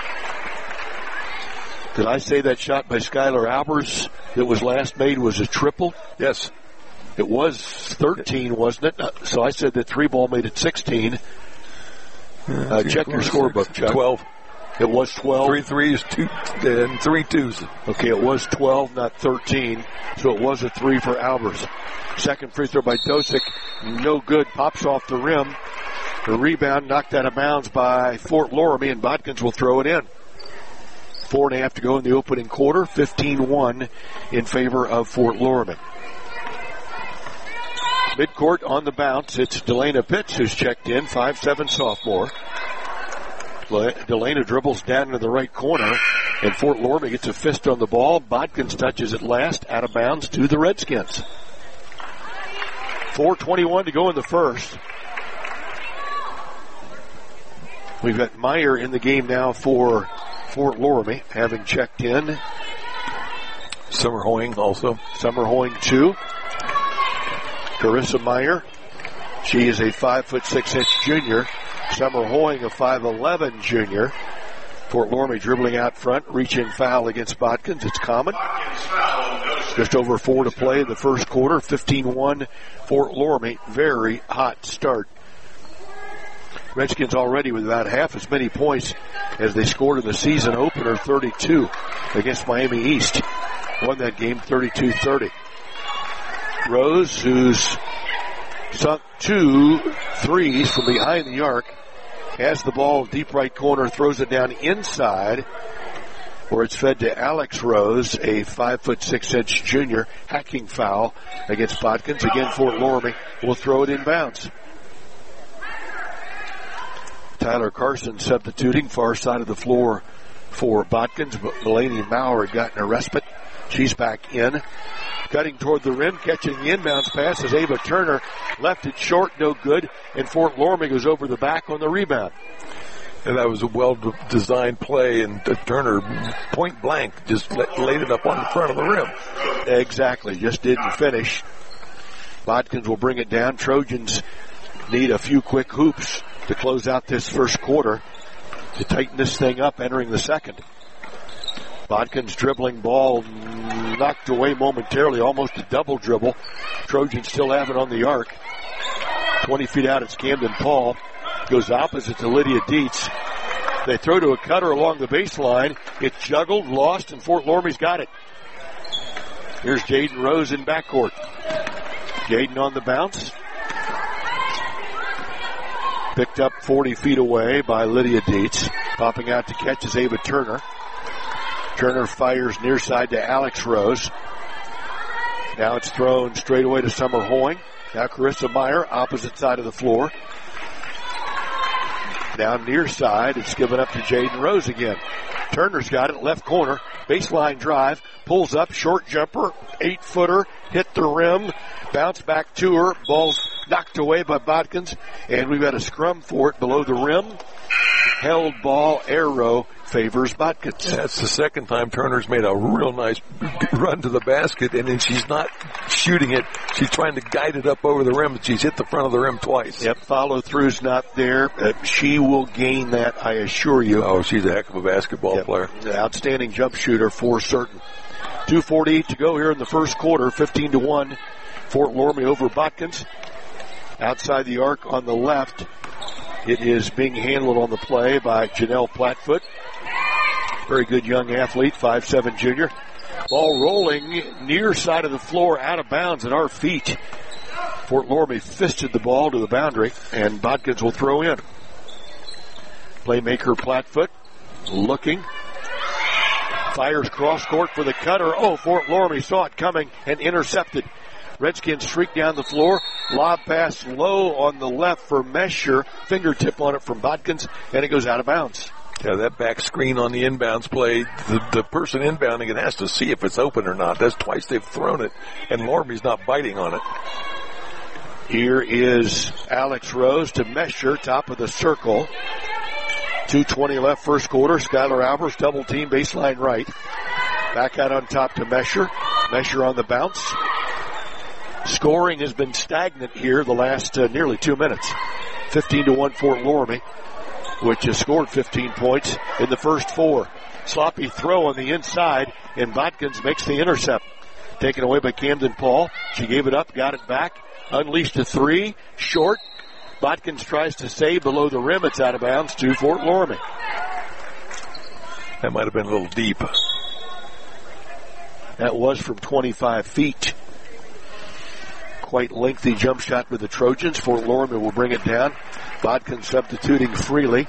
Did I say that shot by Skylar Albers that was last made was a triple? Yes. It was thirteen, wasn't it? So I said that three ball made it sixteen. Uh, check your scorebook, Chuck. twelve. It was twelve. Three threes, two, and three twos. Okay, it was twelve, not thirteen. So it was a three for Albers. Second free throw by Dosick. No good. Pops off the rim. The rebound knocked out of bounds by Fort Loramie, and Botkins will throw it in. Four and a half to go in the opening quarter. fifteen one in favor of Fort Loramie. Midcourt on the bounce. It's Delana Pitts who's checked in, five seven sophomore. Delana dribbles down into the right corner, and Fort Loramie gets a fist on the ball. Botkins touches it last, out of bounds to the Redskins. four twenty-one to go in the first. We've got Meyer in the game now for Fort Loramie, having checked in. Summer Hoying also. Summer Hoying too. Carissa Meyer. She is a five foot six inch junior. Summer Hoying, a five eleven junior. Fort Loramie dribbling out front, reaching foul against Botkins. It's common. Just over four to play in the first quarter. fifteen one Fort Loramie. Very hot start. Redskins already with about half as many points as they scored in the season opener, thirty-two against Miami East. Won that game thirty-two thirty. Rose, who's sunk two threes from behind the arc, has the ball deep right corner, throws it down inside, where it's fed to Alex Rose, a five foot six inch junior. Hacking foul against Botkins. Again, Fort Loramie will throw it in bounds. Tyler Carson substituting, far side of the floor for Botkins, but Delaney Maurer had gotten a respite. She's back in. Cutting toward the rim, catching the inbounds pass is Ava Turner. Left it short, no good, and Fort Loramie goes over the back on the rebound. And that was a well-designed play, and Turner, point blank, just laid it up on the front of the rim. Exactly, just didn't finish. Botkins will bring it down. Trojans need a few quick hoops to close out this first quarter to tighten this thing up entering the second. Botkins dribbling ball knocked away momentarily, almost a double dribble. Trojans still have it on the arc. twenty feet out, it's Camden Paul. Goes opposite to Lydia Dietz. They throw to a cutter along the baseline. It's juggled, lost, and Fort Loramie's got it. Here's Jaden Rose in backcourt. Jaden on the bounce. Picked up forty feet away by Lydia Dietz. Popping out to catch is Ava Turner. Turner fires near side to Alex Rose. Now it's thrown straight away to Summer Hoying. Now Carissa Meyer, opposite side of the floor. Now near side, it's given up to Jaden Rose again. Turner's got it, left corner, baseline drive, pulls up, short jumper, eight footer, hit the rim, bounce back to her, ball's knocked away by Botkins, and we've got a scrum for it below the rim. Held ball, arrow favors Botkins. That's the second time Turner's made a real nice run to the basket, and then she's not shooting it. She's trying to guide it up over the rim, but she's hit the front of the rim twice. Yep, follow-through's not there. Uh, she will gain that, I assure you. Oh, she's a heck of a basketball yep. player. Outstanding jump shooter for certain. two forty-eight to go here in the first quarter, fifteen to one. Fort Loramie over Botkins. Outside the arc on the left, it is being handled on the play by Janelle Plattfoot. Very good young athlete, five seven junior. Ball rolling near side of the floor, out of bounds at our feet. Fort Loramie fisted the ball to the boundary, and Bodkins will throw in. Playmaker Plattfoot looking. Fires cross court for the cutter. Oh, Fort Loramie saw it coming and intercepted. Redskins streak down the floor. Lob pass low on the left for Mesher. Fingertip on it from Bodkins, and it goes out of bounds. Yeah, that back screen on the inbounds play, the, the person inbounding it has to see if it's open or not. That's twice they've thrown it, and Loramie's not biting on it. Here is Alex Rose to Mesher, top of the circle. two twenty left first quarter. Skylar Albers double team baseline right. Back out on top to Mesher. Mesher on the bounce. Scoring has been stagnant here the last uh, nearly two minutes. fifteen to one Fort Loramie, which has scored fifteen points in the first four. Sloppy throw on the inside, and Bodkins makes the intercept. Taken away by Camden Paul. She gave it up, got it back, unleashed a three, short. Bodkins tries to save below the rim. It's out of bounds to Fort Loramie. That might have been a little deep. That was from twenty-five feet. Quite lengthy jump shot with the Trojans. Fort Loramie will bring it down. Bodkins substituting freely.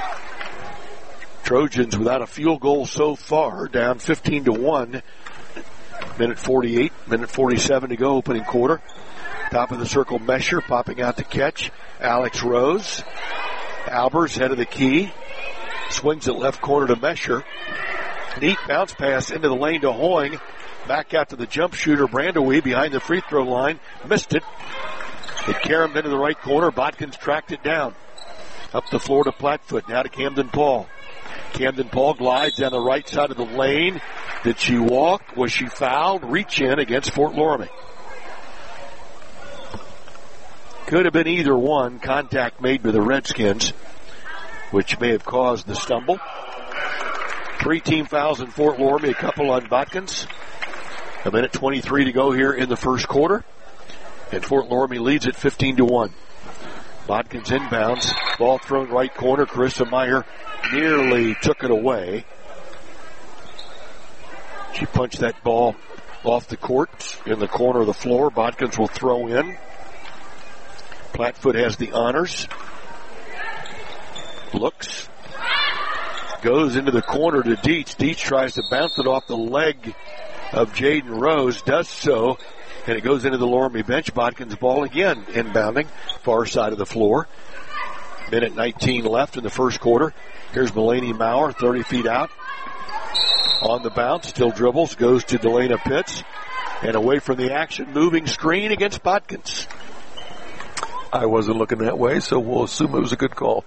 Trojans without a field goal so far, down fifteen to one. Minute forty-eight, minute forty-seven to go, opening quarter. Top of the circle, Mesher popping out to catch. Alex Rose. Albers, head of the key. Swings it left corner to Mesher. Neat bounce pass into the lane to Hoying. Back out to the jump shooter, Brandewee, behind the free throw line. Missed it. It carried him into the right corner. Bodkins tracked it down. Up the floor to Plattfoot. Now to Camden Paul. Camden Paul glides down the right side of the lane. Did she walk? Was she fouled? Reach in against Fort Loramie. Could have been either one. Contact made by the Redskins, which may have caused the stumble. Three team fouls in Fort Loramie, a couple on Bodkins. A minute twenty-three to go here in the first quarter. And Fort Loramie leads at fifteen to one. Bodkins inbounds. Ball thrown right corner. Carissa Meyer nearly took it away. She punched that ball off the court in the corner of the floor. Bodkins will throw in. Plattfoot has the honors. Looks. Goes into the corner to Dietz. Dietz tries to bounce it off the leg of Jaden Rose. Does so. And it goes into the Loramie bench. Bodkins ball again inbounding. Far side of the floor. Minute nineteen left in the first quarter. Here's Mulaney Maurer, thirty feet out. On the bounce. Still dribbles. Goes to Delana Pitts. And away from the action. Moving screen against Bodkins. I wasn't looking that way, so we'll assume it was a good call.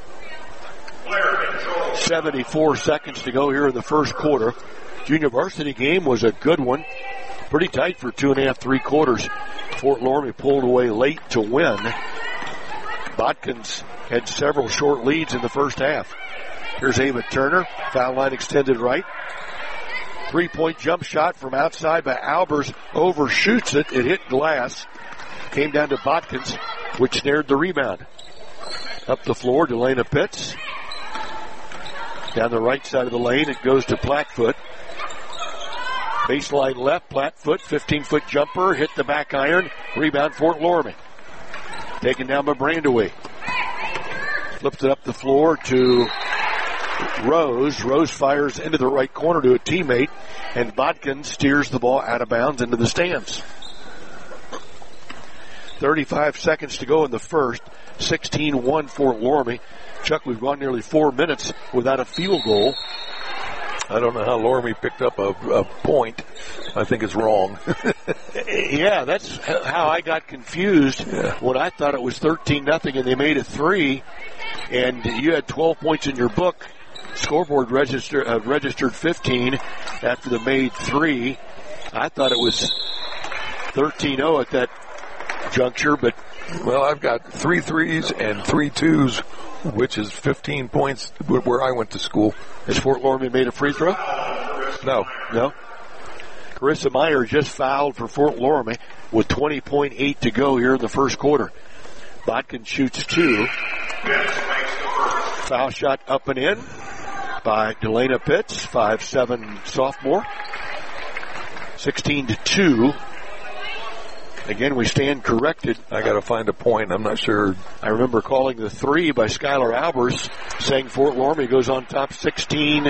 seventy-four seconds to go here in the first quarter. Junior varsity game was a good one. Pretty tight for two and a half, three quarters. Fort Loramie pulled away late to win. Bodkins had several short leads in the first half. Here's Ava Turner. Foul line extended right. Three-point jump shot from outside by Albers. Overshoots it. It hit glass. Came down to Bodkins, which snared the rebound. Up the floor, Delana Pitts. Down the right side of the lane, it goes to Plattfoot. Baseline left, Plattfoot, fifteen-foot jumper, hit the back iron. Rebound, Fort Loramie. Taken down by Brandewee. Flips it up the floor to Rose. Rose fires into the right corner to a teammate, and Bodkins steers the ball out of bounds into the stands. thirty-five seconds to go in the first. sixteen one Fort Loramie. Chuck, we've gone nearly four minutes without a field goal. I don't know how Loramie picked up a, a point. I think it's wrong. Yeah, that's how I got confused yeah. when I thought it was thirteen nothing and they made it three, and you had twelve points in your book. Scoreboard register, uh, registered fifteen after the made three. I thought it was thirteen oh at that juncture, but well, I've got three threes and three twos, which is fifteen points where I went to school. Has Fort Loramie made a free throw? No. No? Carissa Meyer just fouled for Fort Loramie with twenty point eight to go here in the first quarter. Bodkin shoots two. Foul shot up and in by Delana Pitts, five seven sophomore. sixteen to two. Again, we stand corrected. I got to find a point. I'm not sure. I remember calling the three by Skylar Albers, saying Fort Loramie goes on top sixteen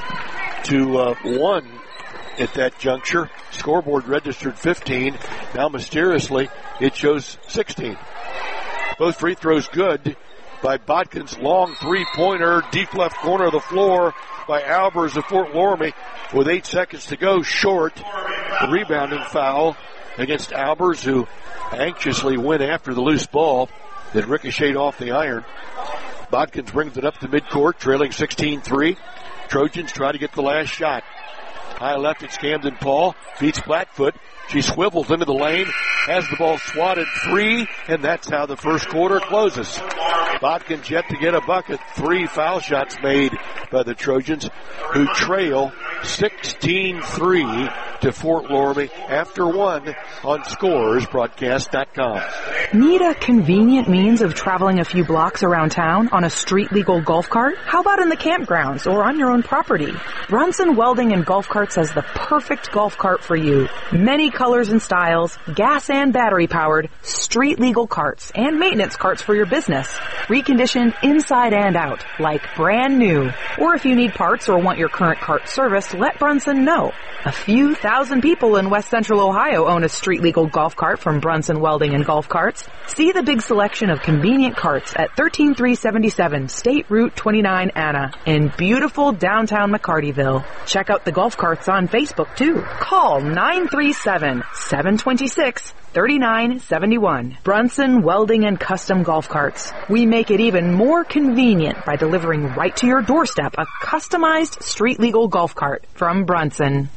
to uh, one at that juncture. Scoreboard registered fifteen. Now, mysteriously, it shows sixteen. Both free throws good by Bodkin's long three-pointer, deep left corner of the floor by Albers of Fort Loramie with eight seconds to go, short. The rebounding foul against Albers, who anxiously went after the loose ball that ricocheted off the iron. Bodkins brings it up to midcourt, trailing sixteen three. Trojans try to get the last shot. High left, it's Camden Paul, beats Blackfoot. She swivels into the lane, has the ball swatted free, and that's how the first quarter closes. Bodkins yet to get a bucket. Three foul shots made by the Trojans, who trail sixteen three to Fort Loramie after one on scores broadcast dot com. Need a convenient means of traveling a few blocks around town on a street-legal golf cart? How about in the campgrounds or on your own property? Brunson Welding and Golf Carts has the perfect golf cart for you. Many colors and styles, gas and battery-powered, street-legal carts and maintenance carts for your business. Reconditioned inside and out, like brand new. Or if you need parts or want your current cart serviced, let Brunson know. A few thousand people in West Central Ohio own a street-legal golf cart from Brunson Welding and Golf Carts. See the big selection of convenient carts at one three three seven seven State Route twenty-nine Anna in beautiful downtown McCartyville. Check out the golf carts on Facebook, too. Call nine three seven, seven two six, three nine seven one. Brunson Welding and Custom Golf Carts. We make it even more convenient by delivering right to your doorstep a customized street-legal golf cart from Brunson.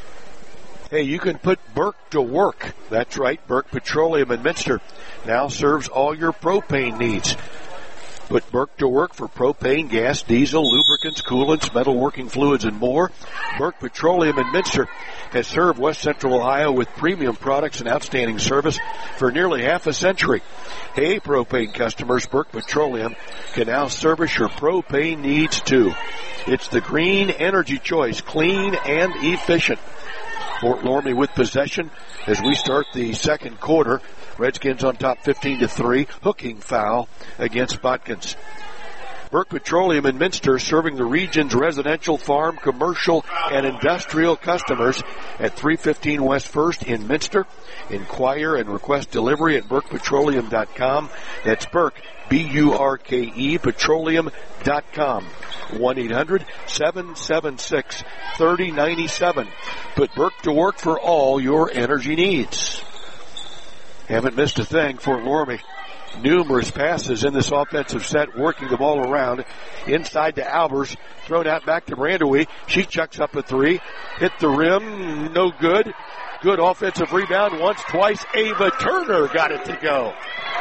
Hey, you can put Burke to work. That's right, Burke Petroleum in Minster now serves all your propane needs. Put Burke to work for propane, gas, diesel, lubricants, coolants, metalworking fluids, and more. Burke Petroleum in Minster has served West Central Ohio with premium products and outstanding service for nearly half a century. Hey, propane customers, Burke Petroleum can now service your propane needs too. It's the green energy choice, clean and efficient. Fort Loramie with possession as we start the second quarter. Redskins on top fifteen to three. Hooking foul against Bodkins. Burke Petroleum in Minster serving the region's residential, farm, commercial, and industrial customers at three fifteen West First in Minster. Inquire and request delivery at burke petroleum dot com. That's Burke, B U R K E, petroleum dot com. one eight hundred, seven seven six, three oh nine seven. Put Burke to work for all your energy needs. Haven't missed a thing. Fort Loramie. Numerous passes in this offensive set, working the ball around. Inside to Albers, thrown out back to Brandewie. She chucks up a three. Hit the rim, no good. Good offensive rebound once, twice. Ava Turner got it to go.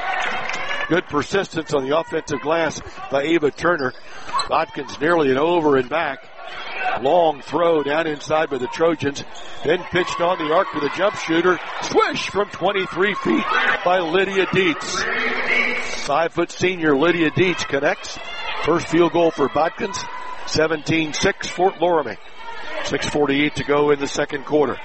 Good persistence on the offensive glass by Ava Turner. Bodkins nearly an over and back. Long throw down inside by the Trojans. Then pitched on the arc to the jump shooter. Swish from twenty-three feet by Lydia Dietz. Five-foot senior Lydia Dietz connects. First field goal for Bodkins. seventeen six Fort Loramie. six forty-eight to go in the second quarter.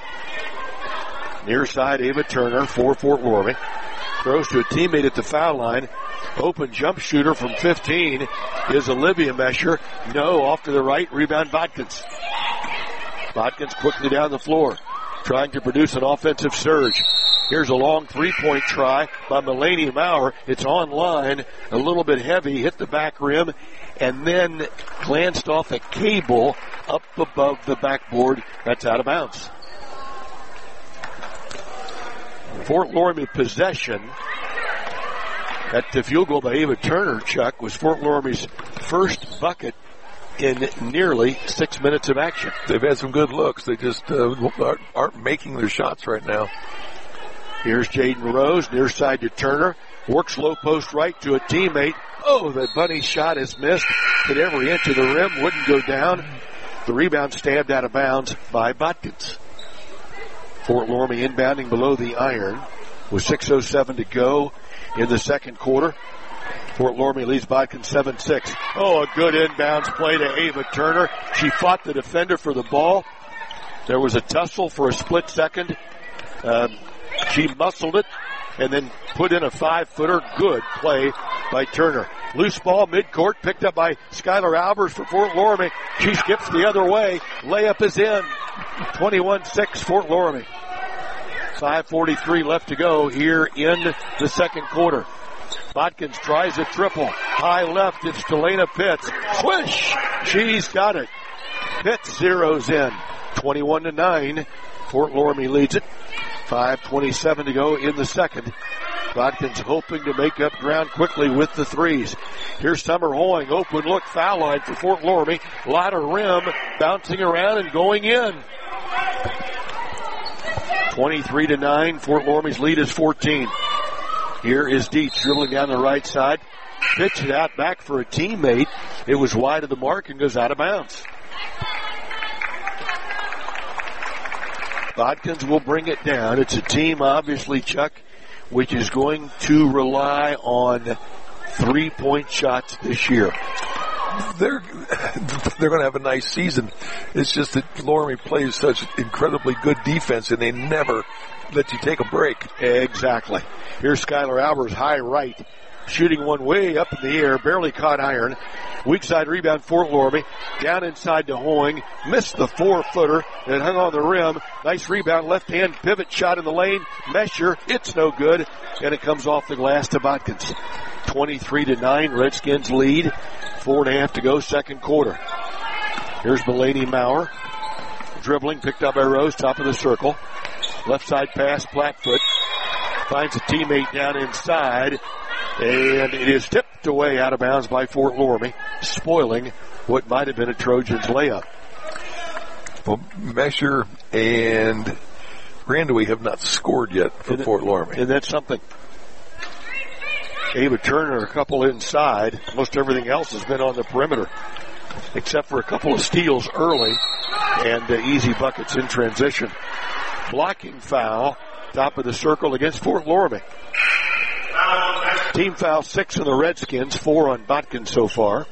Near side Ava Turner for Fort Loramie. Throws to a teammate at the foul line. Open jump shooter from fifteen is Olivia Mesher. No, off to the right. Rebound Bodkins. Bodkins quickly down the floor, trying to produce an offensive surge. Here's a long three-point try by Melanie Maurer. It's on line, a little bit heavy, hit the back rim, and then glanced off a cable up above the backboard. That's out of bounds. Fort Loramie possession. That the field goal by Ava Turner, Chuck, was Fort Loramie's first bucket in nearly six minutes of action. They've had some good looks. They just uh, aren't, aren't making their shots right now. Here's Jaden Rose, near side to Turner. Works low post right to a teammate. Oh, the bunny shot is missed. Hit every inch of the rim, wouldn't go down. The rebound stabbed out of bounds by Bodkins. Fort Loramie inbounding below the iron. with six oh seven to go in the second quarter. Fort Loramie leads Bodkin seven six. Oh, a good inbounds play to Ava Turner. She fought the defender for the ball. There was a tussle for a split second. Um, she muscled it and then put in a five-footer. Good play by Turner. Loose ball midcourt picked up by Skylar Albers for Fort Loramie. She skips the other way. Layup is in. twenty-one six Fort Loramie. five forty-three left to go here in the second quarter. Bodkins tries a triple. High left, it's Delana Pitts. Swish! She's got it. Pitts zeroes in. twenty-one to nine. Fort Loramie leads it. five twenty-seven to go in the second. Bodkins hoping to make up ground quickly with the threes. Here's Summer Hoying. Open look, foul line for Fort Loramie. Ladder rim, bouncing around and going in. twenty-three to nine. Fort Loramie's lead is fourteen. Here is Dietz dribbling down the right side. Pitch it out back for a teammate. It was wide of the mark and goes out of bounds. Bodkins will bring it down. It's a team, obviously, Chuck, which is going to rely on three-point shots this year. They're they're going to have a nice season. It's just that Loramie plays such incredibly good defense, and they never let you take a break. Exactly. Here's Skylar Albers, high right, shooting one way up in the air, barely caught iron. Weak side rebound, Fort Loramie. Down inside to Hoying. Missed the four-footer that hung on the rim. Nice rebound, left-hand pivot shot in the lane. Mesher, it's no good, and it comes off the glass to Bodkins. twenty-three to nine, Redskins lead. Four and a half to go, second quarter. Here's Mulaney Maurer. Dribbling, picked up by Rose, top of the circle. Left side pass, Plattfoot. Finds a teammate down inside. And it is tipped away out of bounds by Fort Loramie, spoiling what might have been a Trojans layup. Well, Mesher and Brandewie have not scored yet for and Fort Loramie. And that's something. Ava Turner, a couple inside. Most everything else has been on the perimeter, except for a couple of steals early and uh, easy buckets in transition. Blocking foul, top of the circle against Fort Loramie. Team foul six on the Redskins, four on Bodkin so far.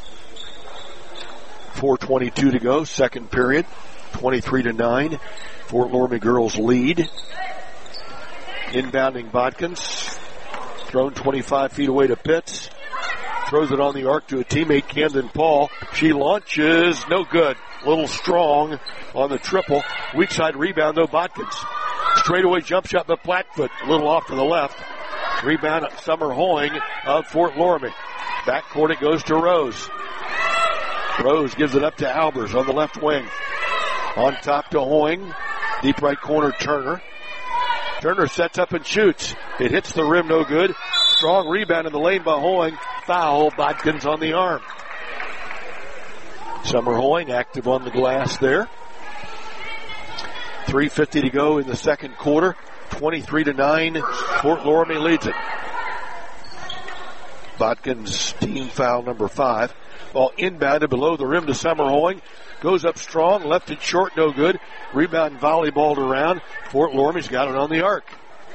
four twenty-two to go, second period. twenty-three to nine. Fort Loramie girls lead. Inbounding Bodkins. Thrown twenty-five feet away to Pitts. Throws it on the arc to a teammate, Camden Paul. She launches, no good. A little strong on the triple. Weak side rebound though, Bodkins. Straightaway jump shot by Plattfoot, a little off to the left. Rebound Summer Hoying of Fort Loramie. Backcourt it goes to Rose. Rose gives it up to Albers on the left wing. On top to Hoying. Deep right corner Turner. Turner sets up and shoots. It hits the rim, no good. Strong rebound in the lane by Hoying. Foul, Bodkins on the arm. Summer Hoying active on the glass there. three fifty to go in the second quarter. twenty-three to nine. Fort Loramie leads it. Bodkins team foul number five. Ball inbounded below the rim to Summer Hoying. Goes up strong, left it short, no good. Rebound volleyballed around. Fort Loramie's got it on the arc.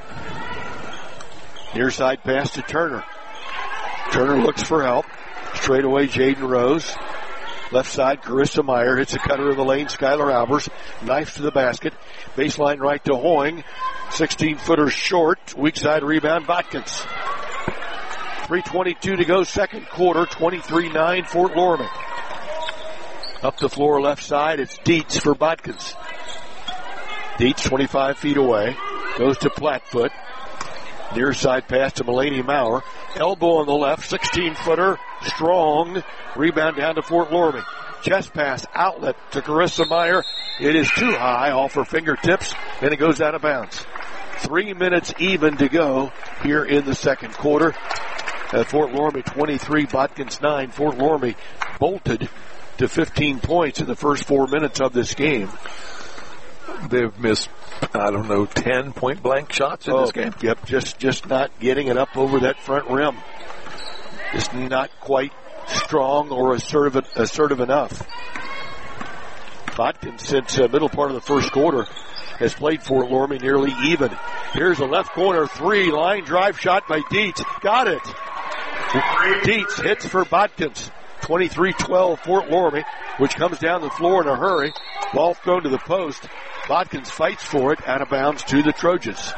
Near side pass to Turner. Turner looks for help. Straight away Jaden Rose. Left side, Carissa Meyer hits a cutter in the lane. Skylar Albers, knife to the basket. Baseline right to Hoying. sixteen-footer short. Weak side rebound, Bodkins. three twenty-two to go, second quarter. twenty-three nine, Fort Loramie. Up the floor left side, it's Dietz for Bodkins. Dietz twenty-five feet away. Goes to Plattfoot. Near side pass to Mulaney Maurer. Elbow on the left, sixteen-footer, strong. Rebound down to Fort Loramie. Chest pass, outlet to Carissa Meyer. It is too high, off her fingertips, and it goes out of bounds. Three minutes even to go here in the second quarter. At Fort Loramie twenty-three, Bodkins nine. Fort Loramie bolted to fifteen points in the first four minutes of this game. They've missed, I don't know, ten point-blank shots in oh, this game. Yep, just just not getting it up over that front rim. Just not quite strong or assertive, assertive enough. Bodkins, since uh, middle part of the first quarter, has played Fort Loramie nearly even. Here's a left corner three, line drive shot by Dietz. Got it. Dietz hits for Bodkins. twenty-three twelve Fort Loramie, which comes down the floor in a hurry. Ball thrown to the post. Bodkins fights for it, out of bounds to the Trojans.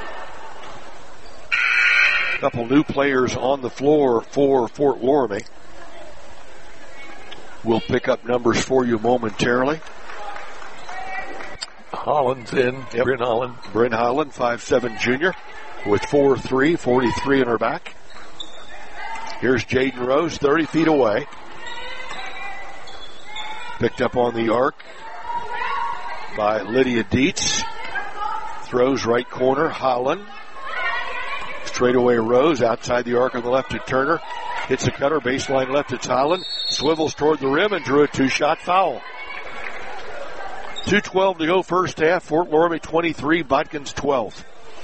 A couple new players on the floor for Fort Loramie. We'll pick up numbers for you momentarily. Holland's in. Yep. Bryn Holland. Bryn Holland, five seven junior, with four three, forty-three in her back. Here's Jaden Rose, thirty feet away. Picked up on the arc by Lydia Dietz. Throws right corner, Holland. Straightaway Rose outside the arc on the left to Turner. Hits a cutter, baseline left to Holland. Swivels toward the rim and drew a two-shot foul. two twelve to go first half. Fort Loramie twenty-three, Bodkins twelve.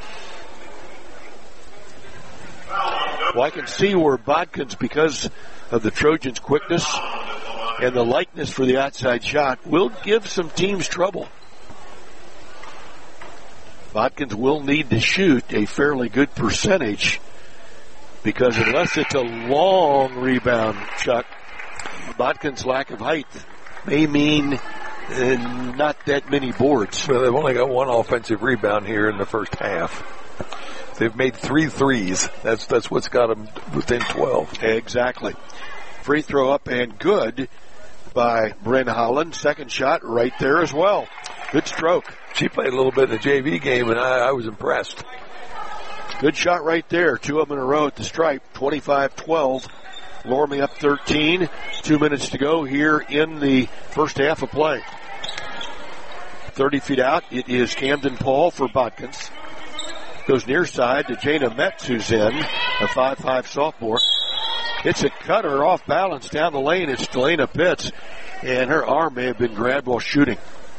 Well, I can see where Bodkins, because of the Trojans' quickness and the likeness for the outside shot, will give some teams trouble. Bodkins will need to shoot a fairly good percentage, because unless it's a long rebound, Chuck, Bodkins' lack of height may mean uh, not that many boards. Well, they've only got one offensive rebound here in the first half. They've made three threes. That's that's what's got them within twelve. Exactly. Free throw up and good by Bryn Holland. Second shot right there as well. Good stroke. She played a little bit in the J V game, and I, I was impressed. Good shot right there. Two of them in a row at the stripe. twenty-five twelve. Loramie up thirteen. Two minutes to go here in the first half of play. thirty feet out. It is Camden Paul for Bodkins. Goes near side to Jana Metz, who's in, a five five sophomore. It's a cutter off balance down the lane. It's Delana Pitts, and her arm may have been grabbed while shooting.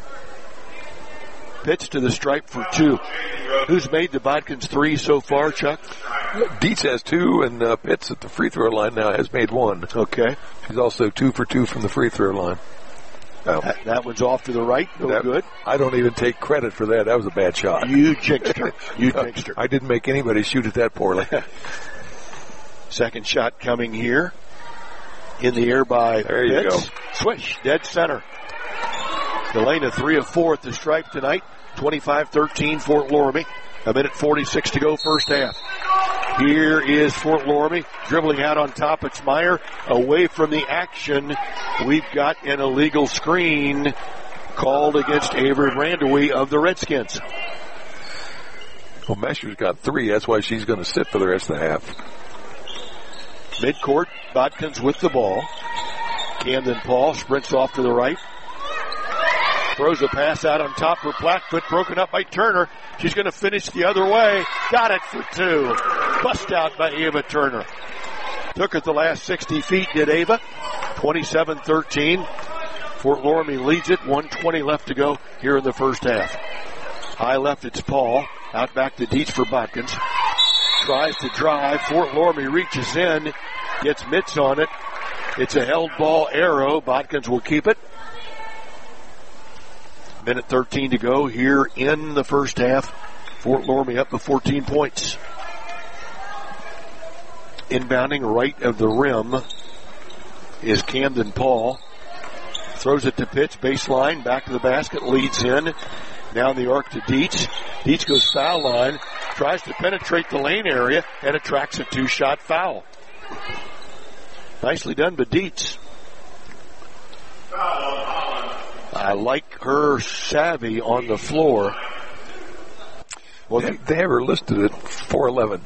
Pitts to the stripe for two. Who's made the Bodkins three so far, Chuck? Dietz has two, and uh, Pitts at the free throw line now has made one. Okay. She's also two for two from the free throw line. Oh. That, that one's off to the right. No that, good. I don't even take credit for that. That was a bad shot. You jinxed her. You jinxed her. I didn't make anybody shoot it that poorly. Second shot coming here. In the air by There you Pitts. go. Swish. Dead center. Delana three of four at the stripe tonight. twenty-five thirteen Fort Loramie. A minute forty-six to go first half. Here is Fort Loramie dribbling out on top. It's Meyer away from the action. We've got an illegal screen called against Avery Brandewie of the Redskins. Well, Mesher's got three. That's why she's going to sit for the rest of the half. Midcourt, Bodkins with the ball. Camden Paul sprints off to the right. Throws a pass out on top for Blackfoot, broken up by Turner. She's going to finish the other way. Got it for two. Bust out by Ava Turner. Took it the last sixty feet, did Ava. twenty-seven thirteen. Fort Loramie leads it. one twenty left to go here in the first half. High left, it's Paul. Out back to Dietz for Bodkins. Tries to drive. Fort Loramie reaches in. Gets mitts on it. It's a held ball arrow. Bodkins will keep it. Minute thirteen to go here in the first half. Fort Loramie up to fourteen points. Inbounding right of the rim is Camden Paul. Throws it to Pitts, baseline, back to the basket, leads in. Now the arc to Dietz. Dietz goes foul line, tries to penetrate the lane area, and attracts a two-shot foul. Nicely done by Dietz. I like her savvy on the floor. Well, they, they have her listed at four eleven.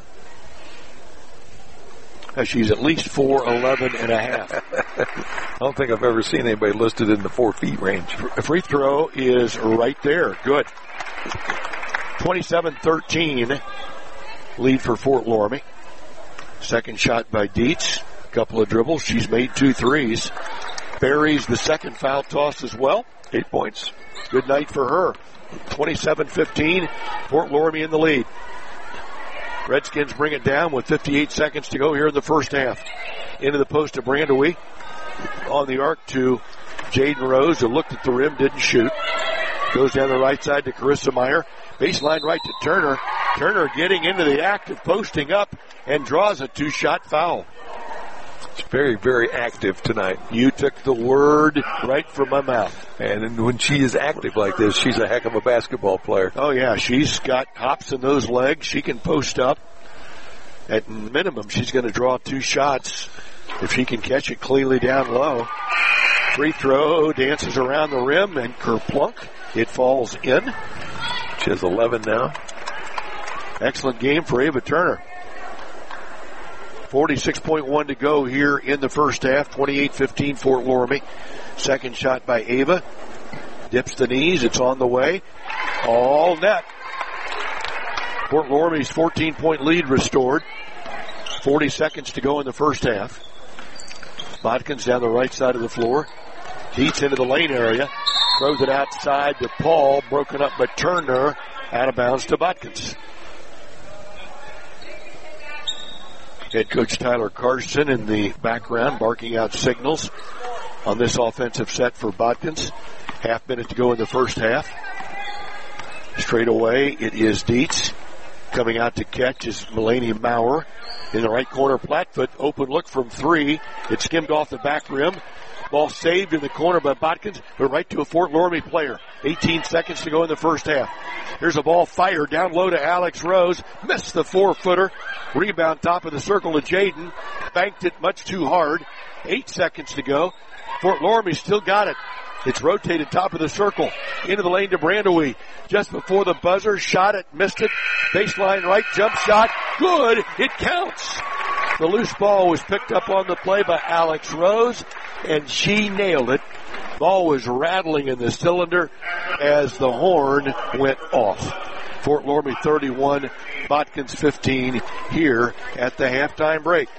She's at least four eleven and a half. I don't think I've ever seen anybody listed in the four feet range. Free throw is right there. Good. twenty-seven thirteen lead for Fort Loramie. Second shot by Dietz. A couple of dribbles. She's made two threes. Buries the second foul toss as well. Eight points. Good night for her. twenty-seven fifteen. Fort Loramie in the lead. Redskins bring it down with fifty-eight seconds to go here in the first half. Into the post to Brandewie. On the arc to Jaden Rose, who looked at the rim, didn't shoot. Goes down the right side to Carissa Meyer. Baseline right to Turner. Turner getting into the act of posting up and draws a two-shot foul. It's very, very active tonight. You took the word right from my mouth. And when she is active like this, she's a heck of a basketball player. Oh, yeah. She's got hops in those legs. She can post up. At minimum, she's going to draw two shots if she can catch it cleanly down low. Free throw, dances around the rim, and kerplunk. It falls in. She has eleven now. Excellent game for Ava Turner. forty-six point one to go here in the first half. twenty-eight fifteen Fort Loramie. Second shot by Ava. Dips the knees. It's on the way. All net. Fort Loramie's fourteen-point lead restored. forty seconds to go in the first half. Bodkins down the right side of the floor. Heats into the lane area. Throws it outside to Paul. Broken up by Turner. Out of bounds to Bodkins. Head coach Tyler Carson in the background barking out signals on this offensive set for Bodkins. Half minute to go in the first half. Straight away, it is Dietz. Coming out to catch is Mulaney Maurer. In the right corner, Plattfoot. Open look from three. It skimmed off the back rim. Ball saved in the corner by Bodkins, but right to a Fort Loramie player. eighteen seconds to go in the first half. Here's a ball fired down low to Alex Rose. Missed the four-footer. Rebound top of the circle to Jaden. Banked it much too hard. Eight seconds to go. Fort Loramie still got it. It's rotated top of the circle. Into the lane to Brandewie. Just before the buzzer. Shot it. Missed it. Baseline right. Jump shot. Good. It counts. The loose ball was picked up on the play by Alex Rose, and she nailed it. Ball was rattling in the cylinder as the horn went off. Fort Loramie thirty-one, Bodkins fifteen here at the halftime break.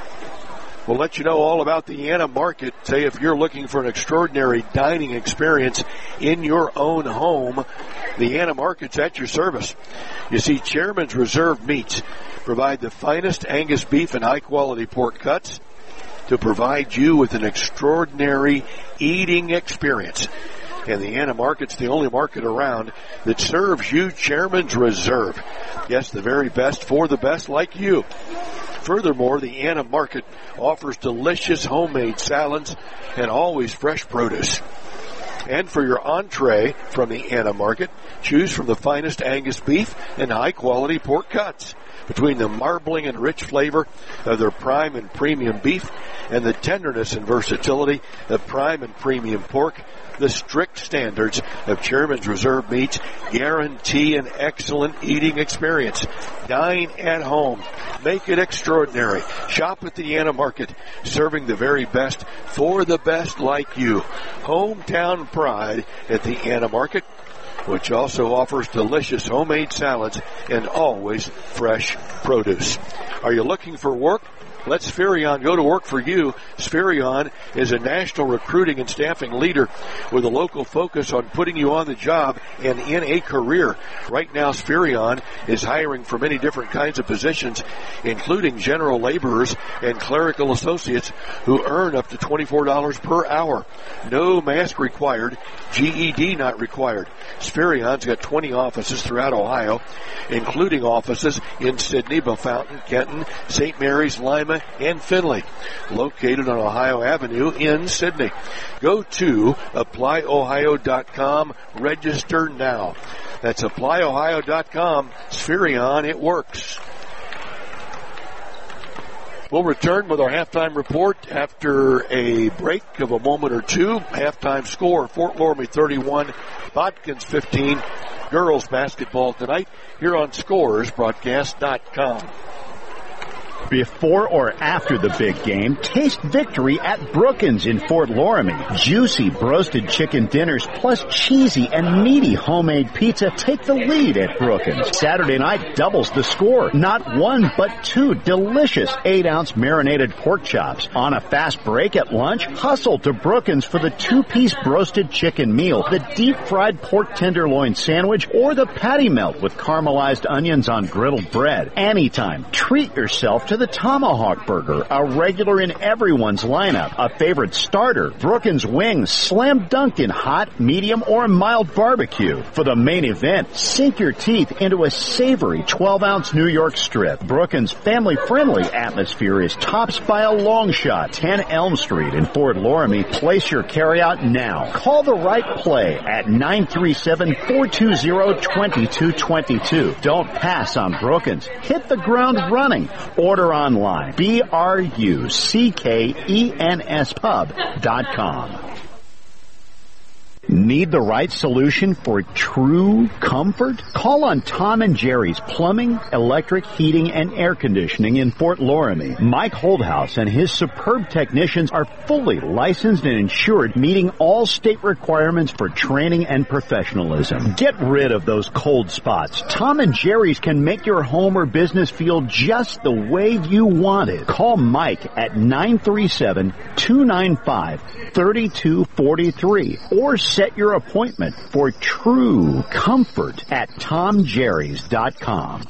We'll let you know all about the Anna Market. Say if you're looking for an extraordinary dining experience in your own home, the Anna Market's at your service. You see, Chairman's Reserve Meats provide the finest Angus beef and high-quality pork cuts to provide you with an extraordinary eating experience. And the Anna Market's the only market around that serves you Chairman's Reserve. Yes, the very best for the best like you. Furthermore, the Anna Market offers delicious homemade salads and always fresh produce. And for your entree from the Anna Market, choose from the finest Angus beef and high-quality pork cuts. Between the marbling and rich flavor of their prime and premium beef and the tenderness and versatility of prime and premium pork, the strict standards of Chairman's Reserve Meats guarantee an excellent eating experience. Dine at home. Make it extraordinary. Shop at the Anna Market, serving the very best for the best like you. Hometown pride at the Anna Market, which also offers delicious homemade salads and always fresh produce. Are you looking for work? Let Spherion go to work for you. Spherion is a national recruiting and staffing leader with a local focus on putting you on the job and in a career. Right now, Spherion is hiring for many different kinds of positions, including general laborers and clerical associates who earn up to twenty-four dollars per hour. No mask required. G E D not required. Spherion's got twenty offices throughout Ohio, including offices in Sidney, Bellefontaine, Kenton, Saint Mary's, Lima, and Findlay, located on Ohio Avenue in Sidney. Go to apply ohio dot com. Register now. That's apply ohio dot com. Spherion, it works. We'll return with our halftime report after a break of a moment or two. Halftime score, Fort Loramie thirty-one, Bodkins fifteen. Girls basketball tonight here on scores broadcast dot com. Before or after the big game, taste victory at Brookins in Fort Loramie. Juicy broasted chicken dinners plus cheesy and meaty homemade pizza take the lead at Brookins. Saturday night doubles the score. Not one, but two delicious eight-ounce marinated pork chops. On a fast break at lunch, hustle to Brookins for the two-piece broasted chicken meal, the deep-fried pork tenderloin sandwich, or the patty melt with caramelized onions on griddled bread. Anytime, treat yourself to the Tomahawk Burger, a regular in everyone's lineup, a favorite starter, Brookins Wings, slam dunk in hot, medium, or mild barbecue. For the main event, sink your teeth into a savory twelve-ounce New York strip. Brookins' family-friendly atmosphere is tops by a long shot. ten Elm Street in Fort Loramie. Place your carryout now. Call the right play at nine three seven, four two zero, two two two two. Don't pass on Brookins. Hit the ground running. Order online. B R U C K E N S pub dot com. Need the right solution for true comfort? Call on Tom and Jerry's Plumbing, Electric, Heating, and Air Conditioning in Fort Loramie. Mike Holdhouse and his superb technicians are fully licensed and insured, meeting all state requirements for training and professionalism. Get rid of those cold spots. Tom and Jerry's can make your home or business feel just the way you want it. Call Mike at nine three seven, two nine five, three two four three or set your appointment for true comfort at tom jerrys dot com.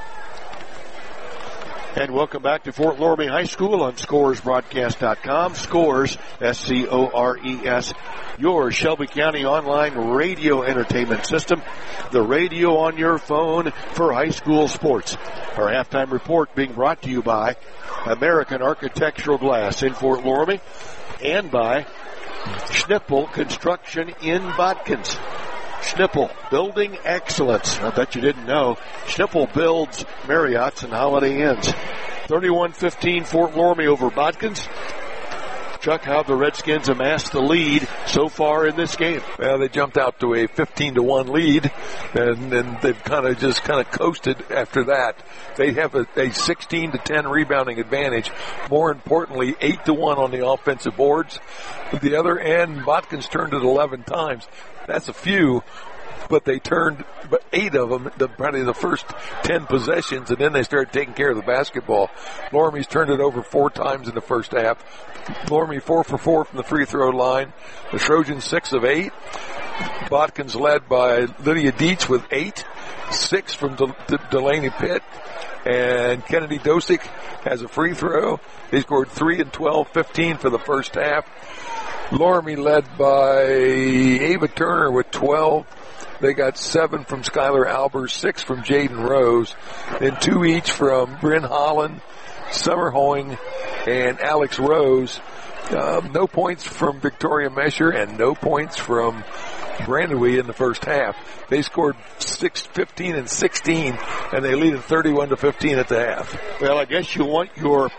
And welcome back to Fort Loramie High School on scores broadcast dot com. Scores, S C O R E S, your Shelby County online radio entertainment system. The radio on your phone for high school sports. Our halftime report being brought to you by American Architectural Glass in Fort Loramie and by Schnippel Construction in Bodkins. Schnippel, building excellence. I bet you didn't know. Schnippel builds Marriotts and Holiday Inns. thirty-one fifteen Fort Loramie over Bodkins. Chuck, how the Redskins amassed the lead so far in this game? Well, they jumped out to a fifteen to one lead, and then they've kind of just kind of coasted after that. They have a, a sixteen to ten rebounding advantage. More importantly, eight to one on the offensive boards. At the other end, Bodkins turned it eleven times. That's a few, but they turned but eight of them, the, probably the first ten possessions, and then they started taking care of the basketball. Loramie's turned it over four times in the first half. Loramie four for four from the free throw line. The Trojans six of eight. Bodkins led by Lydia Dietz with eight, six from De- De- Delaney Pitt, and Kennedy Dosick has a free throw. They scored three and twelve, fifteen for the first half. Loramie led by Ava Turner with twelve. They got seven from Skylar Albers, six from Jaden Rose, and two each from Bryn Holland, Summer Hoing, and Alex Rose. Um, no points from Victoria Mesher and no points from Brandywee in the first half. They scored six, fifteen, and sixteen, and they lead at thirty-one to fifteen at the half. Well, I guess you want your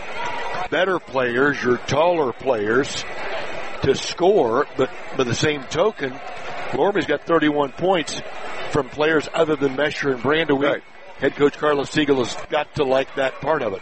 better players, your taller players, to score, but by the same token, Loramie's got thirty-one points from players other than Mesher and Brandywee. Right. Head coach Carlos Siegel has got to like that part of it.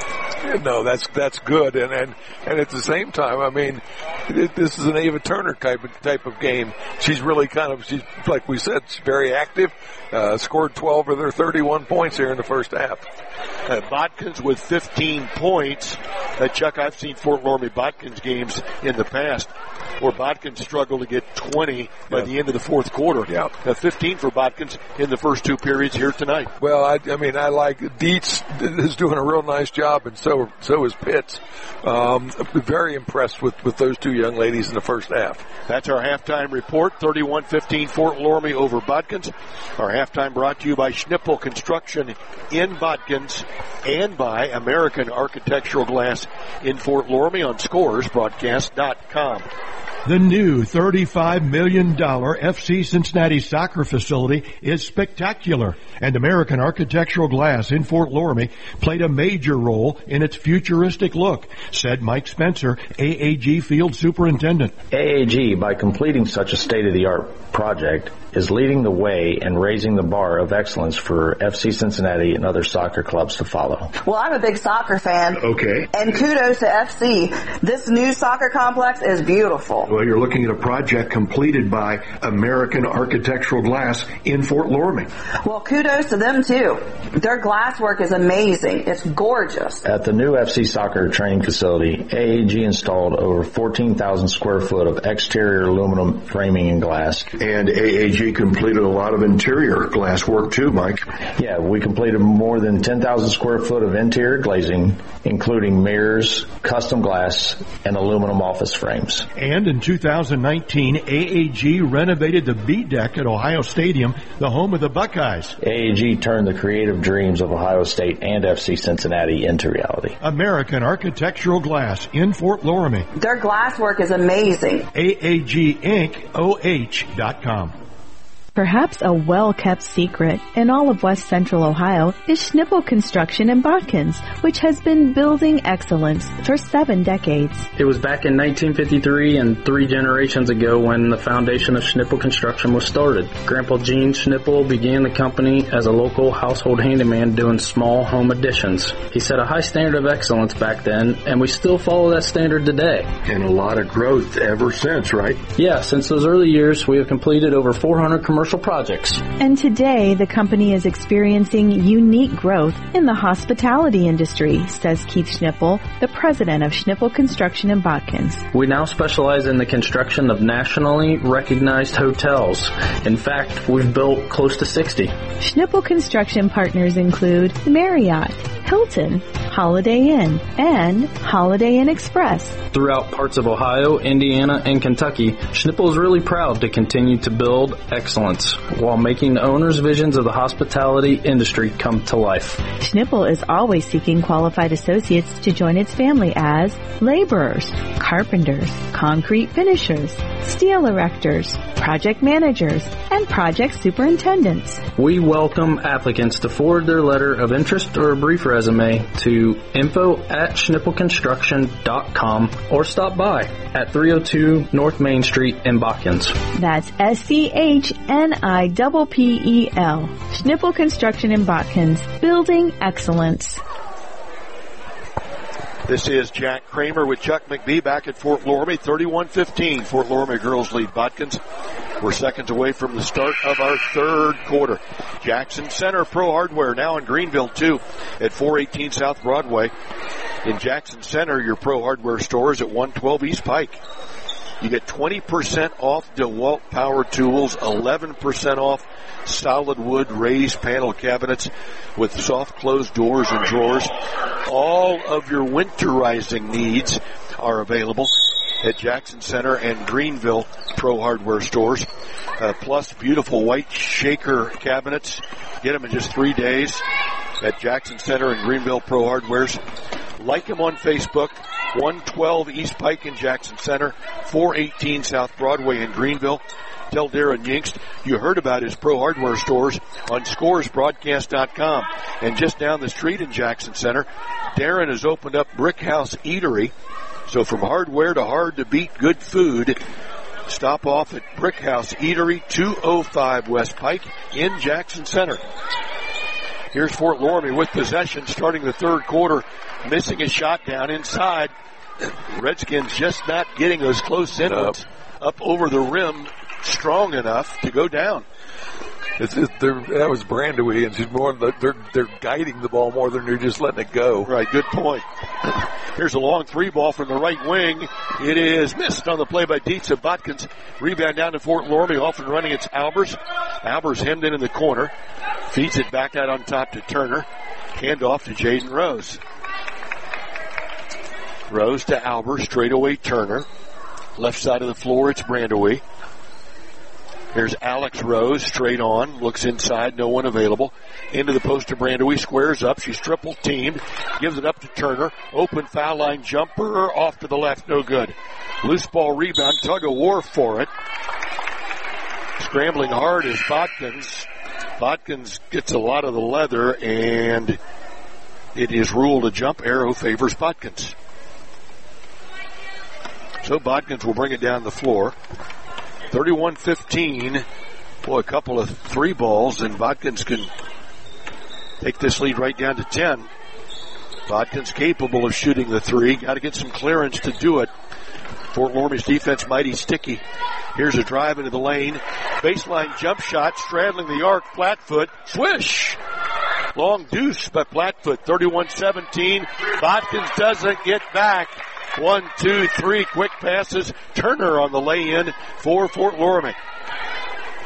No, that's that's good, and and and at the same time, I mean, it, this is an Ava Turner type of type of game. She's really kind of, she's like we said, she's very active. Uh, scored twelve of their thirty-one points here in the first half. Uh, Bodkins with fifteen points. Uh, Chuck, I've seen Fort Loramie Bodkins games in the past where Bodkins struggled to get twenty by yeah. the end of the fourth quarter. Yeah. Uh, fifteen for Bodkins in the first two periods here tonight. Well, I, I mean, I like Dietz is doing a real nice job, and so so is Pitts. Um, very impressed with, with those two young ladies in the first half. That's our halftime report. thirty-one fifteen Fort Loramie over Bodkins. Our halftime brought to you by Schnippel Construction in Bodkins and by American Architectural Glass in Fort Loramie on scores broadcast dot com. The new thirty-five million dollars F C Cincinnati soccer facility is spectacular, and American Architectural Glass in Fort Loramie played a major role in its futuristic look, said Mike Spencer, A A G Field Superintendent. A A G, by completing such a state-of-the-art project, is leading the way and raising the bar of excellence for F C Cincinnati and other soccer clubs to follow. Well, I'm a big soccer fan. Okay. And kudos to F C. This new soccer complex is beautiful. Well, you're looking at a project completed by American Architectural Glass in Fort Loramie. Well, kudos to them, too. Their glass work is amazing. It's gorgeous. At the new F C soccer training facility, A A G installed over fourteen thousand square foot of exterior aluminum framing and glass. And A A G G completed a lot of interior glass work too, Mike. Yeah, we completed more than ten thousand square foot of interior glazing, including mirrors, custom glass, and aluminum office frames. And in two thousand nineteen, A A G renovated the B deck at Ohio Stadium, the home of the Buckeyes. A A G turned the creative dreams of Ohio State and F C Cincinnati into reality. American Architectural Glass in Fort Loramie. Their glass work is amazing. A A G Inc O H dot com. Perhaps a well-kept secret in all of West Central Ohio is Schnipple Construction in Botkins, which has been building excellence for seven decades. It was back in nineteen fifty-three and three generations ago when the foundation of Schnipple Construction was started. Grandpa Gene Schnipple began the company as a local household handyman doing small home additions. He set a high standard of excellence back then, and we still follow that standard today. And a lot of growth ever since, right? Yeah, since those early years, we have completed over four hundred commercial projects. And today, the company is experiencing unique growth in the hospitality industry, says Keith Schnipple, the president of Schnipple Construction in Botkins. We now specialize in the construction of nationally recognized hotels. In fact, we've built close to sixty. Schnipple Construction partners include Marriott, Hilton, Holiday Inn, and Holiday Inn Express. Throughout parts of Ohio, Indiana, and Kentucky, Schnipple is really proud to continue to build excellence while making the owners' visions of the hospitality industry come to life. Schnipple is always seeking qualified associates to join its family as laborers, carpenters, concrete finishers, steel erectors, project managers, and project superintendents. We welcome applicants to forward their letter of interest or a brief resume to info at schnippel construction dot com or stop by at three oh two North Main Street in Botkins. That's S C H N I P P E L. Schnipple Construction in Botkins, building excellence. This is Jack Kramer with Chuck McBee back at Fort Loramie, thirty-one fifteen. Fort Loramie girls lead Botkins. We're seconds away from the start of our third quarter. Jackson Center Pro Hardware now in Greenville too at four eighteen South Broadway. In Jackson Center, your Pro Hardware store is at one twelve East Pike. You get twenty percent off DeWalt power tools, eleven percent off solid wood raised panel cabinets with soft closed doors and drawers. All of your winterizing needs are available at Jackson Center and Greenville Pro Hardware stores. Uh, plus beautiful white shaker cabinets. Get them in just three days at Jackson Center and Greenville Pro Hardwares. Like them on Facebook. one twelve East Pike in Jackson Center, four eighteen South Broadway in Greenville. Tell Darren Yingst you heard about his Pro Hardware stores on scores broadcast dot com. And just down the street in Jackson Center, Darren has opened up Brick House Eatery. So from hardware to hard-to-beat good food, stop off at Brick House Eatery, two oh five West Pike in Jackson Center. Here's Fort Loramie with possession starting the third quarter, missing a shot down inside. Redskins just not getting those close in ones up over the rim strong enough to go down. It's, it's, that was Brandewie, and she's more. They're they're guiding the ball more than they're just letting it go. Right, good point. Here's a long three ball from the right wing. It is missed on the play by Dietz of Botkins. Rebound down to Fort Loramie, off and running. It's Albers. Albers hemmed in in the corner, feeds it back out on top to Turner. Hand off to Jaden Rose. Rose to Albers, straight away Turner. Left side of the floor, it's Brandewie. Here's Alex Rose, straight on, looks inside, no one available. Into the post to Brandewie, squares up, she's triple teamed, gives it up to Turner. Open foul line jumper, off to the left, no good. Loose ball rebound, tug of war for it. Scrambling hard is Botkins. Botkins gets a lot of the leather, and it is ruled a jump arrow favors Botkins. So Botkins will bring it down the floor. thirty-one fifteen. Boy, a couple of three balls, and Botkins can take this lead right down to ten. Botkins capable of shooting the three. Got to get some clearance to do it. Fort Loramie's defense mighty sticky. Here's a drive into the lane. Baseline jump shot, straddling the arc, flat foot, swish! Long deuce by Flatfoot, thirty-one seventeen. Botkins doesn't get back. One, two, three quick passes. Turner on the lay-in for Fort Loramie.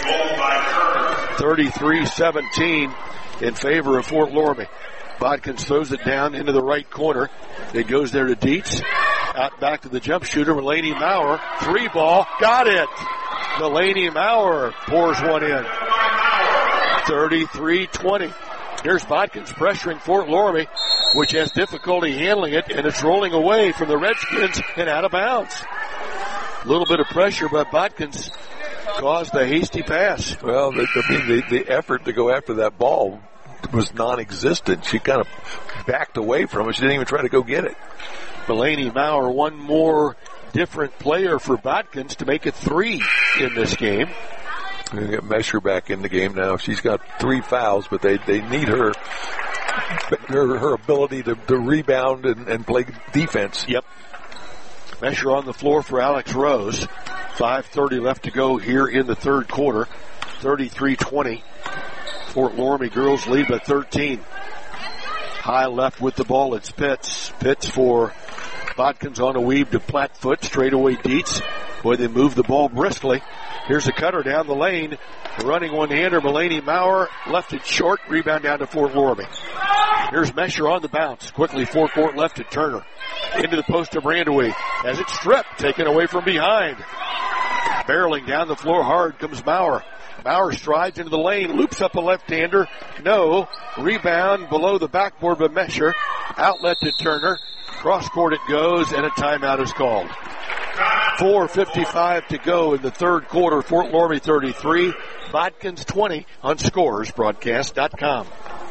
thirty-three seventeen in favor of Fort Loramie. Bodkins throws it down into the right corner. It goes there to Dietz. Out back to the jump shooter, Mulaney Maurer. Three ball. Got it. Mulaney Maurer pours one in. thirty-three twenty. Here's Bodkins pressuring Fort Loramie, which has difficulty handling it, and it's rolling away from the Redskins and out of bounds. A little bit of pressure, but Bodkins caused a hasty pass. Well, the, I mean, the, the effort to go after that ball was non-existent. She kind of backed away from it. She didn't even try to go get it. Mulaney Maurer, one more different player for Bodkins to make it three in this game. They get Mesher back in the game now. She's got three fouls, but they, they need her her, her ability to, to rebound and, and play defense. Yep. Mesher on the floor for Alex Rose. five thirty left to go here in the third quarter. thirty-three twenty. Fort Loramie girls lead by thirteen. High left with the ball. It's Pitts. Pitts for Bodkins on a weave to Plattfoot. Straight away Dietz. Boy, they move the ball briskly. Here's a cutter down the lane. Running one-hander, Mulaney Maurer. Left it short. Rebound down to Fort Loramie. Here's Mesher on the bounce. Quickly forecourt left to Turner. Into the post of Brandewee. As it's stripped. Taken away from behind. Barreling down the floor hard comes Maurer. Maurer strides into the lane. Loops up a left-hander. No. Rebound below the backboard by Mesher. Outlet to Turner. Cross court it goes, and a timeout is called. four fifty-five to go in the third quarter. Fort Loramie thirty-three, Bodkins twenty on Scores Broadcast dot com.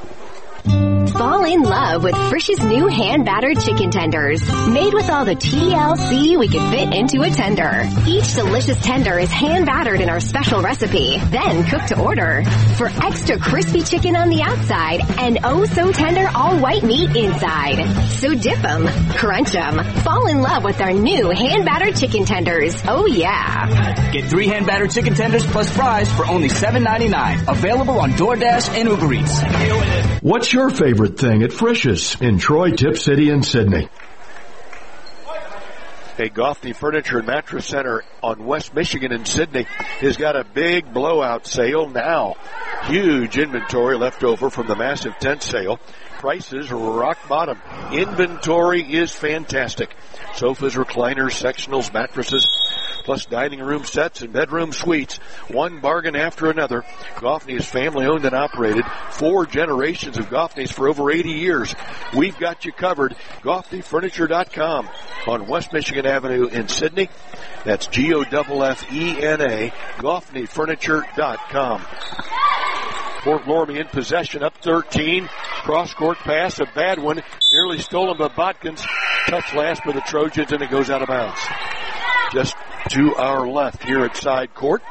Fall in love with Frisch's new hand-battered chicken tenders. Made with all the T L C we can fit into a tender. Each delicious tender is hand-battered in our special recipe, then cooked to order. For extra crispy chicken on the outside and oh-so-tender all-white meat inside. So dip 'em, crunch 'em, fall in love with our new hand-battered chicken tenders. Oh, yeah. Get three hand-battered chicken tenders plus fries for only seven ninety-nine. Available on DoorDash and Uber Eats. What's your favorite thing at Frisch's in Troy, Tip City, and Sydney? Hey, Goffney Furniture and Mattress Center on West Michigan in Sydney has got a big blowout sale now. Huge inventory left over from the massive tent sale. Prices are rock bottom. Inventory is fantastic. Sofas, recliners, sectionals, mattresses, plus dining room sets and bedroom suites. One bargain after another. Goffney is family owned and operated. Four generations of Goffneys for over eighty years. We've got you covered. Goffney Furniture dot com on West Michigan Avenue in Sydney. That's G O F F E N A, Goffney Furniture dot com. Fort Loramie in possession, up thirteen. Cross-court pass, a bad one. Nearly stolen by Bodkins. Touch last by the Trojans, and it goes out of bounds. Just to our left here at side court.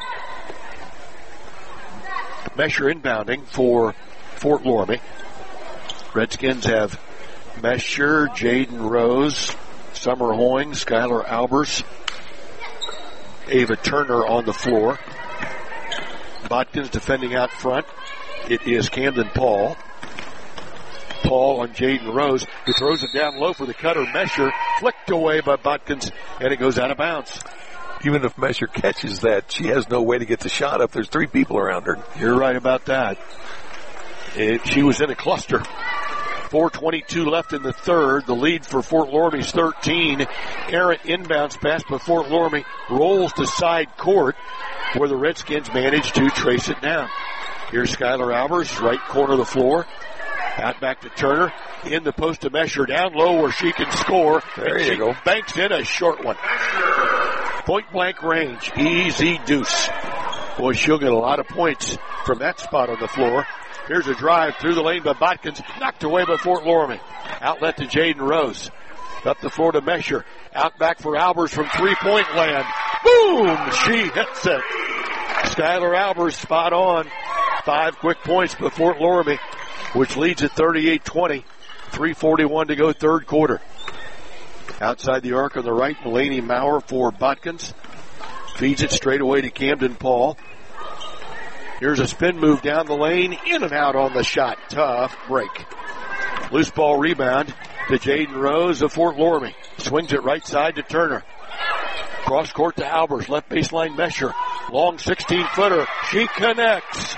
Mesher inbounding for Fort Loramie. Redskins have Mesher, Jaden Rose, Summer Hoying, Skylar Albers, Ava Turner on the floor. Bodkins defending out front. It is Camden Paul. Paul on Jaden Rose, who throws it down low for the cutter. Mesher flicked away by Bodkins, and it goes out of bounds. Even if Mesher catches that, she has no way to get the shot up. There's three people around her. You're right about that. It, she was in a cluster. four twenty-two left in the third. The lead for Fort Loramie's thirteen. Errant inbounds pass by Fort Loramie. Rolls to side court, where the Redskins manage to trace it down. Here's Skylar Albers, right corner of the floor. Out back to Turner. In the post to Mesher. Down low where she can score. There you go. Banks in a short one. Point blank range. Easy deuce. Boy, she'll get a lot of points from that spot on the floor. Here's a drive through the lane by Bodkins. Knocked away by Fort Loramie. Outlet to Jaden Rose. Up the floor to Mesher. Out back for Albers from three-point land. Boom! She hits it. Skylar Albers spot on. Five quick points by Fort Loramie, which leads at thirty-eight twenty. three forty-one to go third quarter. Outside the arc on the right, Mulaney Maurer for Bodkins. Feeds it straight away to Camden Paul. Here's a spin move down the lane. In and out on the shot. Tough break. Loose ball rebound to Jaden Rose of Fort Loramie. Swings it right side to Turner. Cross court to Albers. Left baseline Mesher. Long sixteen-footer. She connects.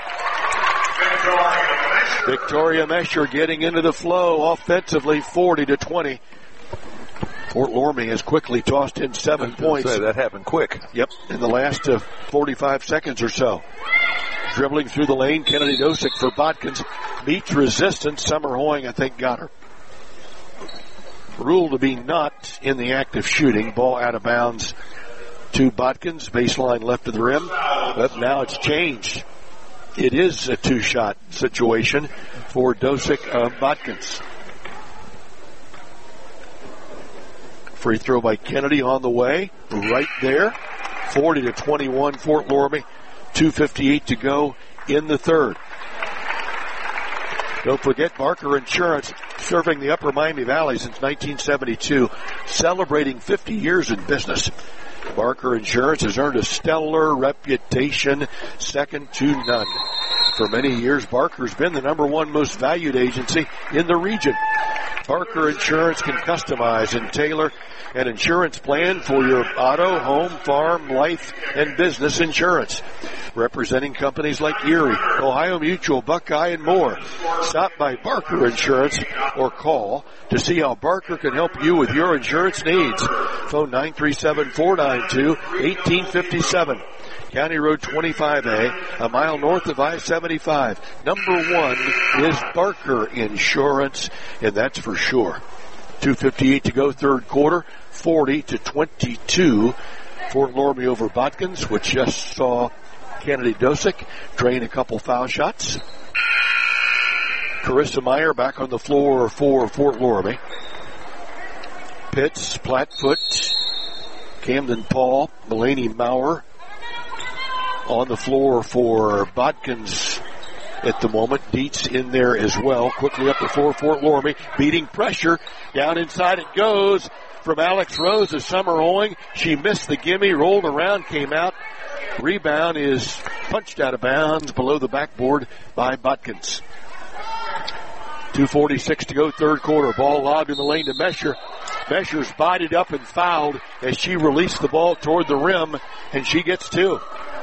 Victoria Mesher getting into the flow offensively, forty to twenty. Fort Loramie has quickly tossed in seven points. Say, that happened quick. Yep, in the last uh, forty-five seconds or so. Dribbling through the lane, Kennedy Dosick for Botkins. Meets resistance. Summer Hoying, I think, got her. Ruled to be not in the act of shooting. Ball out of bounds to Botkins. Baseline left of the rim. But now it's changed. It is a two-shot situation for Dosick of Botkins. Free throw by Kennedy on the way. Right there. forty to twenty-one, Fort Loramie. two fifty-eight to go in the third. Don't forget Barker Insurance, serving the Upper Miami Valley since nineteen seventy-two, celebrating fifty years in business. Barker Insurance has earned a stellar reputation, second to none. For many years, Barker's been the number one most valued agency in the region. Barker Insurance can customize and tailor an insurance plan for your auto, home, farm, life, and business insurance. Representing companies like Erie, Ohio Mutual, Buckeye, and more. Stop by Barker Insurance or call to see how Barker can help you with your insurance needs. Phone nine three seven, four nine two, one eight five seven. County Road twenty-five A, a mile north of I seventy-five. Number one is Barker Insurance, and that's for sure. two fifty-eight to go, third quarter, forty to twenty-two. Fort Loramie over Botkins, which just saw Kennedy Dosick drain a couple foul shots. Carissa Meyer back on the floor for Fort Loramie. Pitts, Plattfoot, Camden Paul, Mulaney Maurer on the floor for Botkins at the moment. Dietz in there as well. Quickly up the floor, Fort Loramie beating pressure. Down inside it goes from Alex Rose to Summer Hoying. She missed the gimme, rolled around, came out. Rebound is punched out of bounds below the backboard by Botkins. two forty-six to go, third quarter. Ball lobbed in the lane to Mesher. Mesher's bodied up and fouled as she released the ball toward the rim, and she gets two.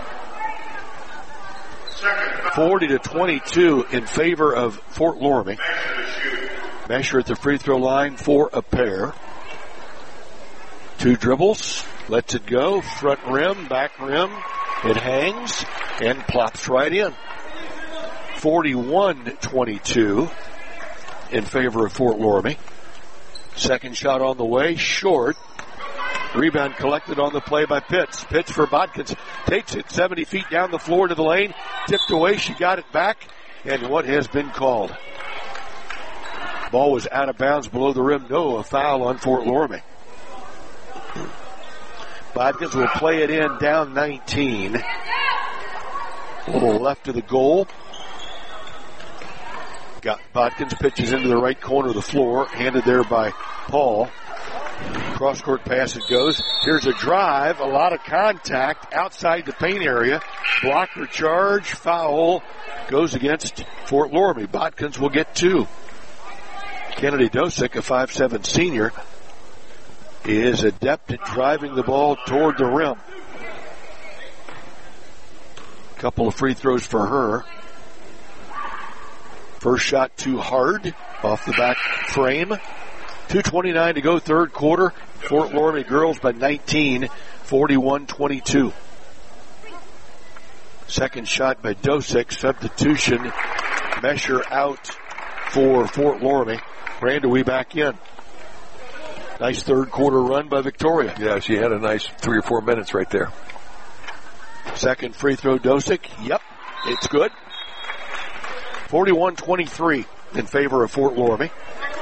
forty to twenty-two in favor of Fort Loramie. Mesher at the free throw line for a pair. Two dribbles, lets it go, front rim, back rim. It hangs and plops right in. forty-one twenty-two in favor of Fort Loramie. Second shot on the way, short. Rebound collected on the play by Pitts. Pitts for Botkins. Takes it seventy feet down the floor to the lane. Tipped away. She got it back. And what has been called? Ball was out of bounds below the rim. No, a foul on Fort Loramie. Botkins will play it in down nineteen. A little left of the goal. Got Botkins pitches into the right corner of the floor. Handed there by Paul. Cross-court pass it goes. Here's a drive. A lot of contact outside the paint area. Blocker charge. Foul goes against Fort Loramie. Botkins will get two. Kennedy Dosick, a five seven senior, is adept at driving the ball toward the rim. Couple of free throws for her. First shot too hard off the back frame. two twenty-nine to go, third quarter. Fort Loramie girls by nineteen, forty-one twenty-two. Second shot by Dosick. Substitution. Mesher out for Fort Loramie. Brandewee back in. Nice third quarter run by Victoria. Yeah, she had a nice three or four minutes right there. Second free throw, Dosick. Yep, it's good. forty-one twenty-three in favor of Fort Loramie.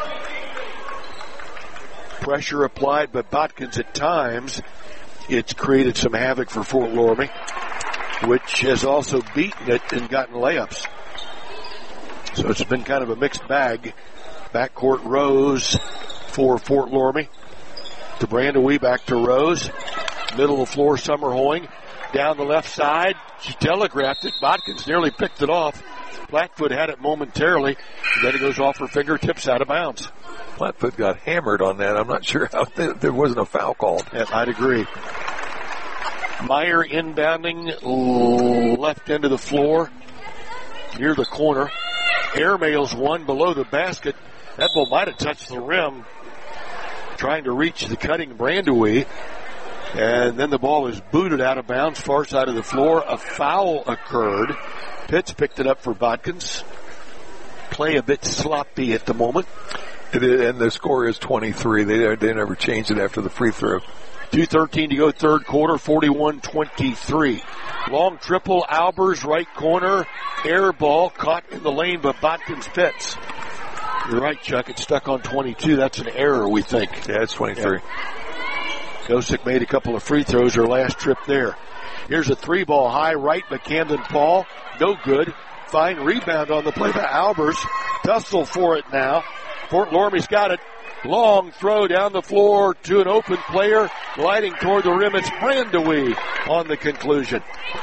Pressure applied by Botkins at times. It's created some havoc for Fort Loramie, which has also beaten it and gotten layups. So it's been kind of a mixed bag. Backcourt Rose for Fort Loramie. To Brandewee, back to Rose. Middle of the floor, Summer Hoying. Down the left side. She telegraphed it. Botkins nearly picked it off. Plattfoot had it momentarily. Then it goes off her fingertips out of bounds. Plattfoot got hammered on that. I'm not sure how th- there wasn't a foul called. Yeah, I'd agree. Meyer inbounding left end of the floor near the corner. Airmails one below the basket. That ball might have touched the rim, trying to reach the cutting Brandewie. And then the ball is booted out of bounds, far side of the floor. A foul occurred. Pitts picked it up for Bodkins. Play a bit sloppy at the moment. And the score is twenty-three. They they never changed it after the free throw. two thirteen to go, third quarter, forty-one twenty-three. Long triple, Albers, right corner. Air ball caught in the lane by Bodkins Pitts. You're right, Chuck. It's stuck on twenty-two. That's an error, we think. Yeah, it's twenty-three. Yeah. Gosick made a couple of free throws her last trip there. Here's a three ball high right by Camden Paul. No good. Fine rebound on the play by Albers. Tussle for it now. Fort Loramie's got it. Long throw down the floor to an open player. Gliding toward the rim. It's Brandewie on the conclusion.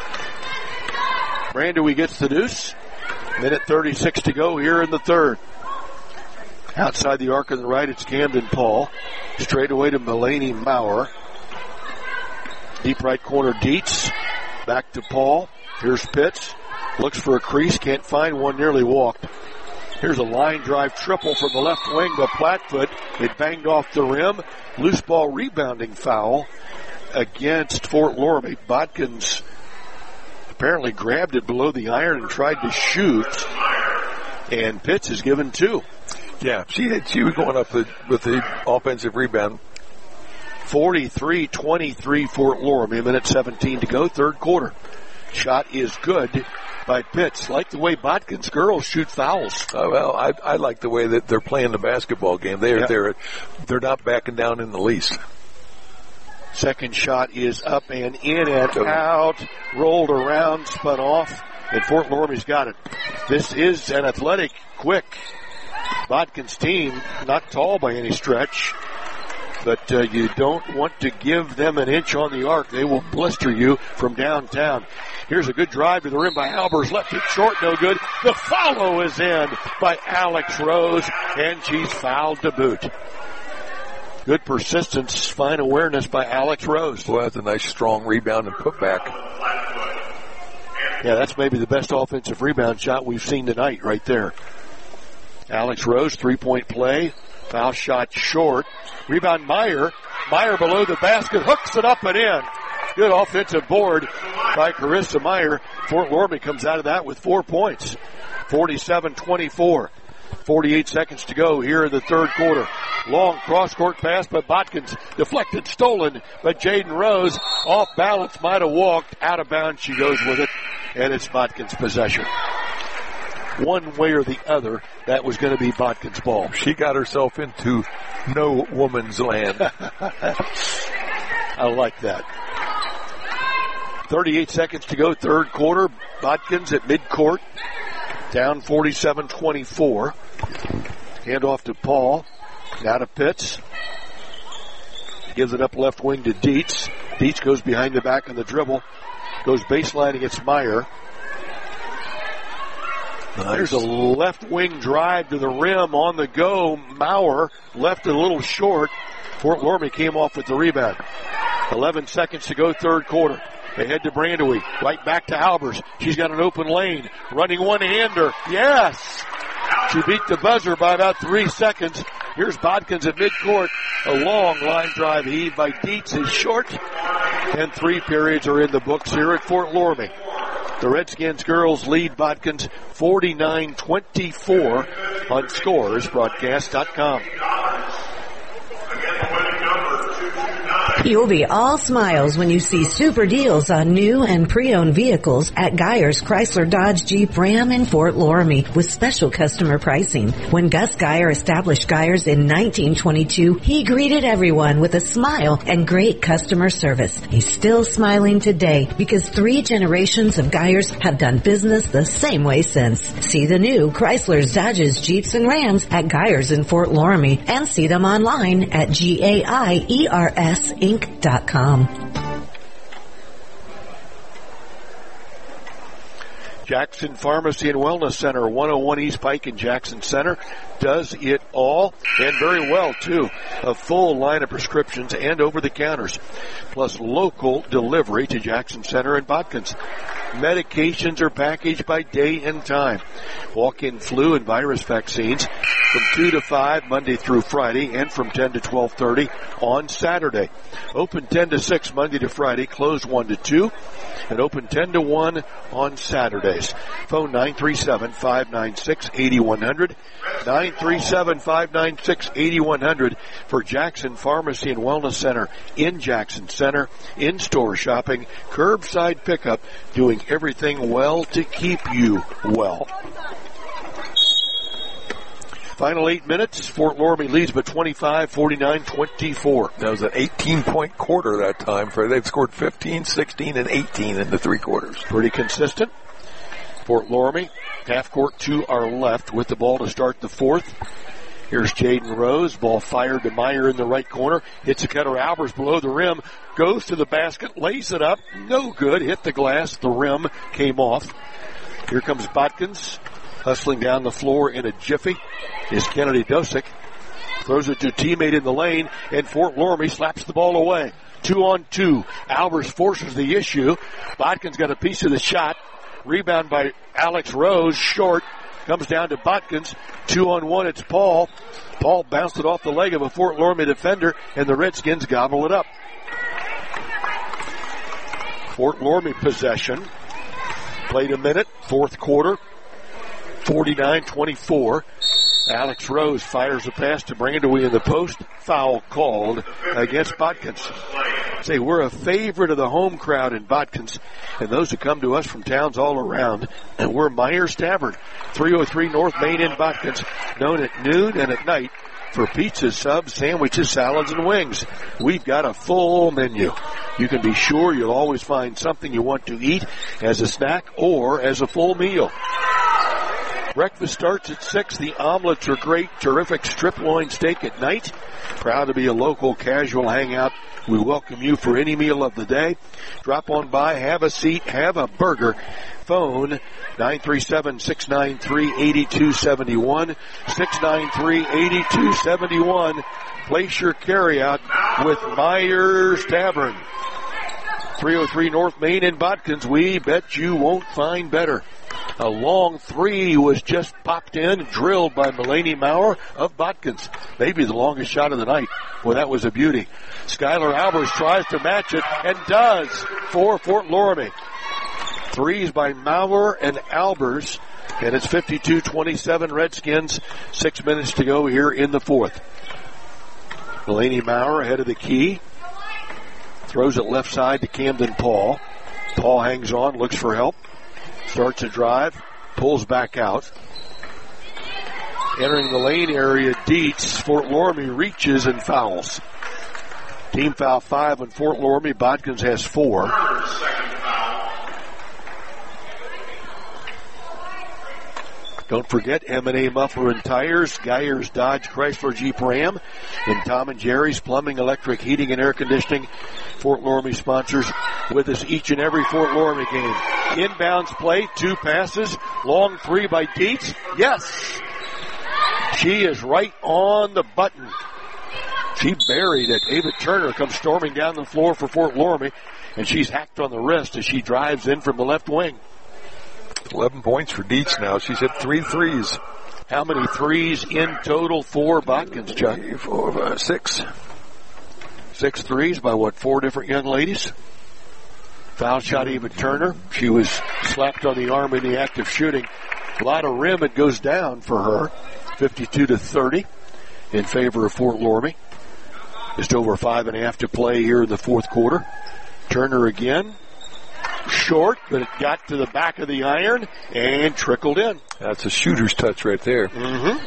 Brandewie gets the deuce. Minute thirty-six to go here in the third. Outside the arc on the right, it's Camden Paul. Straight away to Mulaney Maurer. Deep right corner, Dietz. Back to Paul. Here's Pitts. Looks for a crease. Can't find one. Nearly walked. Here's a line drive triple from the left wing by Plattfoot. It banged off the rim. Loose ball rebounding foul against Fort Loramie. Bodkins apparently grabbed it below the iron and tried to shoot. And Pitts is given two. Yeah, she had, she was going up the, with the offensive rebound. forty-three twenty-three Fort Loramie. A minute seventeen to go, third quarter. Shot is good by Pitts. Like the way Bodkins girls shoot fouls. Oh, well, I, I like the way that they're playing the basketball game. They're yeah. they're they're not backing down in the least. Second shot is up and in and out, rolled around, spun off, and Fort Loramie's got it. This is an athletic, quick Bodkins team, not tall by any stretch, but uh, you don't want to give them an inch on the arc. They will blister you from downtown. Here's a good drive to the rim by Albers. Left it short, no good. The follow is in by Alex Rose, and she's fouled to boot. Good persistence, fine awareness by Alex Rose. Well, that's a nice strong rebound and putback. Yeah, that's maybe the best offensive rebound shot we've seen tonight right there. Alex Rose, three-point play. Foul shot short. Rebound Meyer. Meyer below the basket, hooks it up and in. Good offensive board by Carissa Meyer. Fort Loramie comes out of that with four points. forty-seven twenty-four. forty-eight seconds to go here in the third quarter. Long cross-court pass by Bodkins. Deflected, stolen by Jaden Rose. Off balance, might have walked. Out of bounds, she goes with it. And it's Bodkins' possession. One way or the other, that was going to be Bodkins' ball. She got herself into no woman's land. I like that. thirty-eight seconds to go, third quarter. Bodkins at midcourt. Down forty-seven twenty-four. Hand off to Paul. Now to Pitts. Gives it up left wing to Dietz. Dietz goes behind the back on the dribble. Goes baseline against Meyer. Nice. There's a left wing drive to the rim on the go. Maurer left it a little short. Fort Loramie came off with the rebound. eleven seconds to go, third quarter. They head to Brandewie. Right back to Albers. She's got an open lane. Running one-hander. Yes! She beat the buzzer by about three seconds. Here's Bodkins at midcourt. A long line drive heave by Dietz is short. And three periods are in the books here at Fort Loramie. The Redskins girls lead Bodkins forty-nine twenty-four on scores broadcast dot com. You'll be all smiles when you see super deals on new and pre-owned vehicles at Geyer's Chrysler Dodge Jeep Ram in Fort Loramie with special customer pricing. When Gus Geyer established Geyer's in nineteen twenty-two, he greeted everyone with a smile and great customer service. He's still smiling today because three generations of Geyers have done business the same way since. See the new Chrysler's, Dodges, Jeeps, and Rams at Geyer's in Fort Loramie and see them online at G A I E R S Inc dot com. Jackson Pharmacy and Wellness Center, one oh one East Pike in Jackson Center, does it all, and very well, too. A full line of prescriptions and over-the-counters, plus local delivery to Jackson Center and Botkins. Medications are packaged by day and time. Walk-in flu and virus vaccines from two to five Monday through Friday, and from ten to twelve thirty on Saturday. Open ten to six Monday to Friday, closed one to two, and open ten to one on Saturdays. Phone nine three seven, five nine six, eight one zero zero, nine three seven, five nine six, eight one zero zero for Jackson Pharmacy and Wellness Center in Jackson Center, in-store shopping, curbside pickup, doing everything well to keep you well. Final eight minutes. Fort Loramie leads by twenty-five, forty-nine twenty-four. That was an eighteen-point quarter that time. For They've scored fifteen, sixteen, and eighteen in the three quarters. Pretty consistent. Fort Loramie, half court to our left with the ball to start the fourth. Here's Jaden Rose. Ball fired to Meyer in the right corner. Hits a cutter. Albers below the rim. Goes to the basket. Lays it up. No good. Hit the glass. The rim came off. Here comes Botkins. Hustling down the floor in a jiffy is Kennedy Dosick. Throws it to a teammate in the lane, and Fort Loramie slaps the ball away. Two on two. Albers forces the issue. Botkins got a piece of the shot. Rebound by Alex Rose. Short. Comes down to Botkins. Two on one. It's Paul. Paul bounced it off the leg of a Fort Loramie defender, and the Redskins gobble it up. Fort Loramie possession. Played a minute. Fourth quarter. forty-nine twenty-four. Alex Rose fires a pass to Brandewee in the post. Foul called against Botkins. Say, we're a favorite of the home crowd in Botkins, and those who come to us from towns all around. And we're Myers Tavern, three oh three North Main in Botkins, known at noon and at night for pizzas, subs, sandwiches, salads, and wings. We've got a full menu. You can be sure you'll always find something you want to eat as a snack or as a full meal. Breakfast starts at six. The omelets are great. Terrific strip loin steak at night. Proud to be a local casual hangout. We welcome you for any meal of the day. Drop on by, have a seat, have a burger. Phone nine three seven, six nine three, eight two seven one. six nine three, eight two seven one. Place your carryout with Myers Tavern. three oh three North Main in Botkins. We bet you won't find better. A long three was just popped in, drilled by Mulaney Maurer of Botkins. Maybe the longest shot of the night. Well, that was a beauty. Skylar Albers tries to match it and does for Fort Loramie. Threes by Maurer and Albers, and it's fifty-two twenty-seven Redskins. Six minutes to go here in the fourth. Mulaney Maurer ahead of the key. Throws it left side to Camden Paul. Paul hangs on, looks for help. Starts a drive, pulls back out. Entering the lane area, Dietz. Fort Loramie reaches and fouls. Team foul five on Fort Loramie. Botkins has four. Don't forget M and A Muffler and Tires, Geyers Dodge Chrysler Jeep Ram, and Tom and Jerry's Plumbing, Electric, Heating, and Air Conditioning. Fort Loramie sponsors with us each and every Fort Loramie game. Inbounds play, two passes, long three by Dietz. Yes! She is right on the button. She buried it. Ava Turner comes storming down the floor for Fort Loramie, and she's hacked on the wrist as she drives in from the left wing. eleven points for Dietz now. She's hit three threes. How many threes in total for Botkins, Chuck? Three, four, five, six. Six threes by what, four different young ladies? Foul shot Eva Turner. She was slapped on the arm in the act of shooting. A lot of rim. It goes down for her. fifty-two to thirty in favor of Fort Loramie. Just over five and a half to play here in the fourth quarter. Turner again. Short, but it got to the back of the iron and trickled in. That's a shooter's touch right there. Mm-hmm.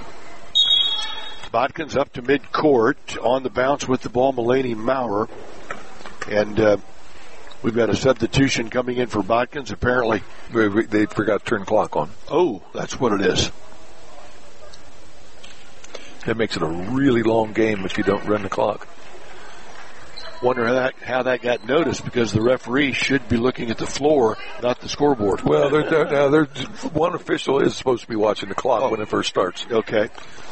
Botkins up to mid-court on the bounce with the ball, Mulaney Maurer. And uh, we've got a substitution coming in for Botkins, apparently. They forgot to turn the clock on. Oh, that's what it is. That makes it a really long game if you don't run the clock. Wonder how that, how that got noticed, because the referee should be looking at the floor, not the scoreboard. Well, they're, they're, now they're, one official is supposed to be watching the clock oh. when it first starts. Okay.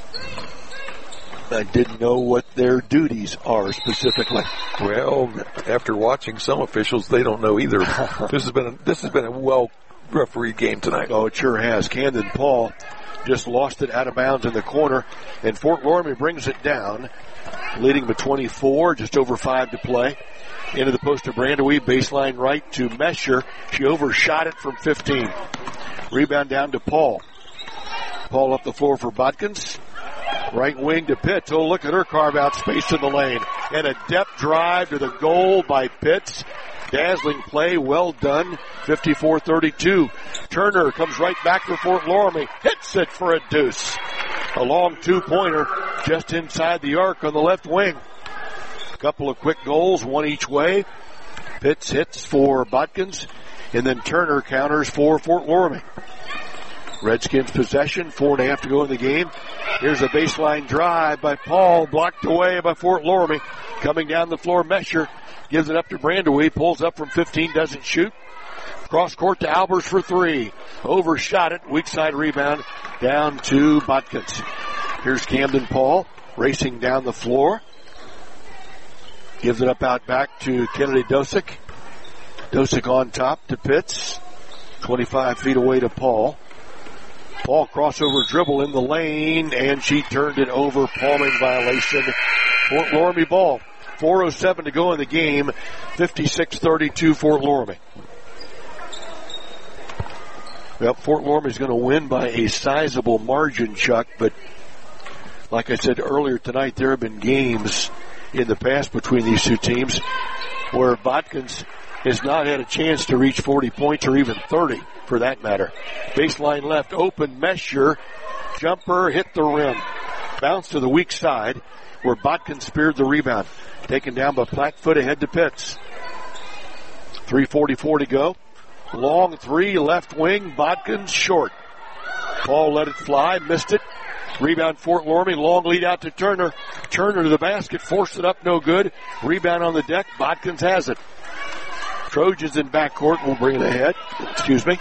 I didn't know what their duties are specifically. Well, after watching some officials, they don't know either. This has been a, this has been a well refereed game tonight. Oh, it sure has. Camden Paul just lost it out of bounds in the corner, and Fort Loramie brings it down, leading by twenty-four, just over five to play. Into the post of Brandewee, baseline right to Mesher. She overshot it from fifteen. Rebound down to Paul. Paul up the floor for Bodkins. Right wing to Pitts. Oh, look at her carve out space in the lane. And a depth drive to the goal by Pitts. Dazzling play, well done. fifty-four thirty-two. Turner comes right back to Fort Loramie. Hits it for a deuce. A long two-pointer just inside the arc on the left wing. A couple of quick goals, one each way. Pitts hits for Bodkins, and then Turner counters for Fort Loramie. Redskins possession, four and a half to go in the game. Here's a baseline drive by Paul, blocked away by Fort Loramie. Coming down the floor, Mesher gives it up to Brandewee, pulls up from fifteen, doesn't shoot. Cross court to Albers for three. Overshot it, weak side rebound down to Bodkins. Here's Camden Paul racing down the floor. Gives it up out back to Kennedy Dosick. Dosick on top to Pitts. twenty-five feet away to Paul. Paul crossover dribble in the lane, and she turned it over. Palming violation. Fort Loramie ball. four oh seven to go in the game. fifty-six thirty-two Fort Loramie. Well, Fort Loramie is going to win by a sizable margin, Chuck, but like I said earlier tonight, there have been games in the past between these two teams where Bodkins has not had a chance to reach forty points or even thirty for that matter. Baseline left open, Mesher, jumper, hit the rim. Bounce to the weak side where Bodkins speared the rebound. Taken down by Plattfoot ahead to Pitts. three forty-four to go. Long three, left wing, Bodkins short. Paul let it fly, missed it. Rebound Fort Loramie, long lead out to Turner. Turner to the basket, forced it up, no good. Rebound on the deck, Bodkins has it. Trojans in backcourt will bring it ahead. Excuse me.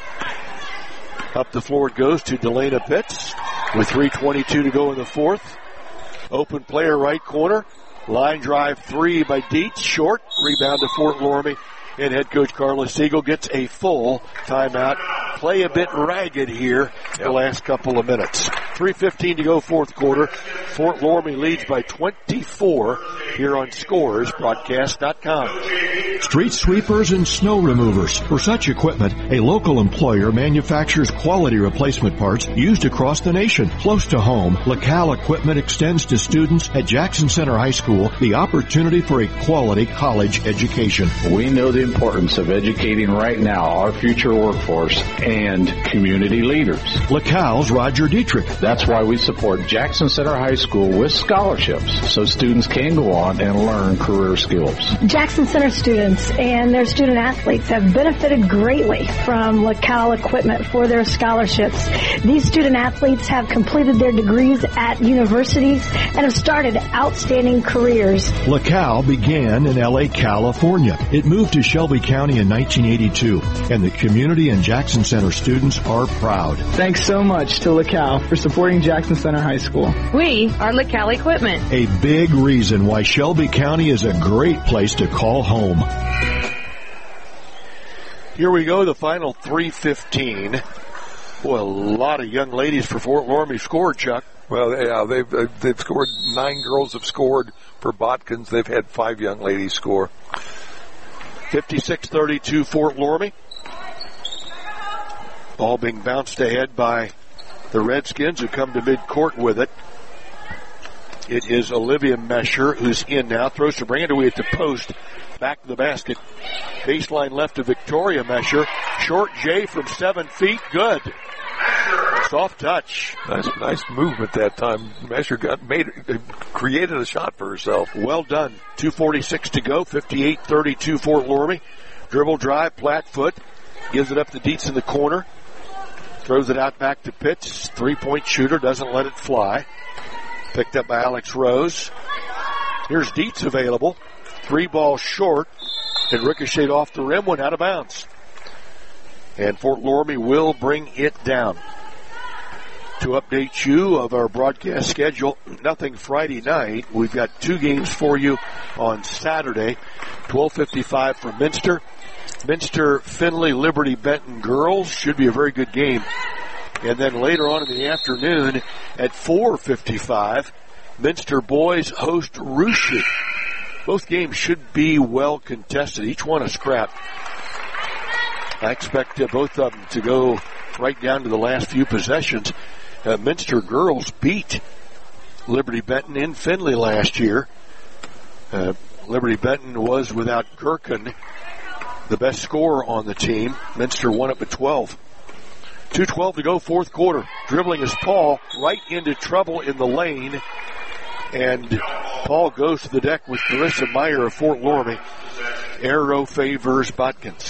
Up the floor it goes to Delana Pitts with three twenty-two to go in the fourth. Open player right corner. Line drive three by Dietz, short. Rebound to Fort Loramie. And head coach Carla Siegel gets a full timeout. Play a bit ragged here yep. the last couple of minutes. three fifteen to go fourth quarter. Fort Loramie leads by twenty-four here on scores broadcast dot com. Street sweepers and snow removers. For such equipment, a local employer manufactures quality replacement parts used across the nation. Close to home, LaCal Equipment extends to students at Jackson Center High School the opportunity for a quality college education. We know the importance of educating right now our future workforce and community leaders. LaCal's Roger Dietrich. That's why we support Jackson Center High School with scholarships so students can go on and learn career skills. Jackson Center students and their student athletes have benefited greatly from LaCal Equipment for their scholarships. These student athletes have completed their degrees at universities and have started outstanding careers. LaCal began in L A, California. It moved to Shelby County in nineteen eighty-two, and the community and Jackson Center students are proud. Thanks so much to LaCal for supporting Jackson Center High School. We are LaCal Equipment. A big reason why Shelby County is a great place to call home. Here we go, the final three fifteen. Boy, a lot of young ladies for Fort Loramie scored, Chuck. Well, yeah, they've uh, they've scored. Nine girls have scored for Bodkins. They've had five young ladies score. fifty-six thirty-two Fort Loramie. Ball being bounced ahead by the Redskins, who come to midcourt with it. It is Olivia Mesher who's in now. Throws to Brandewee at the post. Back to the basket. Baseline left to Victoria Mesher. Short J from seven feet. Good. Soft touch. Nice, nice movement that time. Mesher got made, created a shot for herself. Well done. two forty-six to go. fifty-eight thirty-two Fort Loramie. Dribble drive, Plattfoot. Gives it up to Dietz in the corner. Throws it out back to Pitts. Three-point shooter. Doesn't let it fly. Picked up by Alex Rose. Here's Dietz available. Three ball short and ricocheted off the rim, went out of bounds. And Fort Loramie will bring it down. To update you of our broadcast schedule, nothing Friday night. We've got two games for you on Saturday, twelve fifty-five for Minster. Minster, Findlay, Liberty, Benton girls should be a very good game. And then later on in the afternoon at four fifty-five, Minster boys host Russia. Both games should be well contested, each one a scrap. I expect uh, both of them to go right down to the last few possessions. Uh, Minster girls beat Liberty Benton in Findlay last year. Uh, Liberty Benton was without Gherkin, the best scorer on the team. Minster won up at twelve. two twelve to go, fourth quarter. Dribbling is Paul right into trouble in the lane. And Paul goes to the deck with Carissa Meyer of Fort Loramie. Arrow favors Botkins.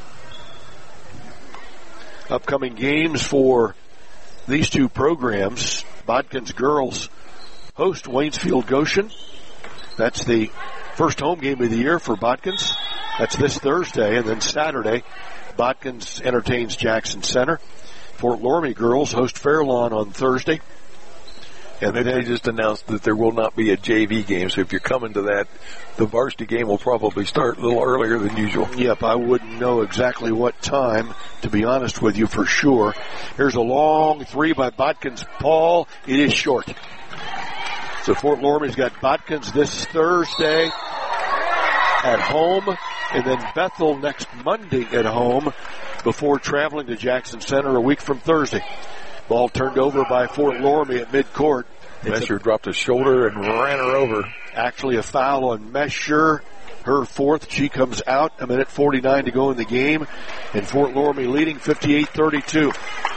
Upcoming games for these two programs. Botkins girls host Waynesfield Goshen. That's the first home game of the year for Botkins. That's this Thursday. And then Saturday, Botkins entertains Jackson Center. Fort Loramie girls host Fairlawn on Thursday. And then they just announced that there will not be a J V game, so if you're coming to that, the varsity game will probably start a little earlier than usual. Yep, I wouldn't know exactly what time, to be honest with you, for sure. Here's a long three by Botkins. Paul, it is short. So Fort Loramie's got Botkins this Thursday at home, and then Bethel next Monday at home before traveling to Jackson Center a week from Thursday. Ball turned over by Fort Loramie at midcourt. Mesher dropped his shoulder and ran her over. Actually a foul on Mesher. Her fourth. She comes out. A minute forty-nine to go in the game. And Fort Loramie leading fifty-eight thirty-two.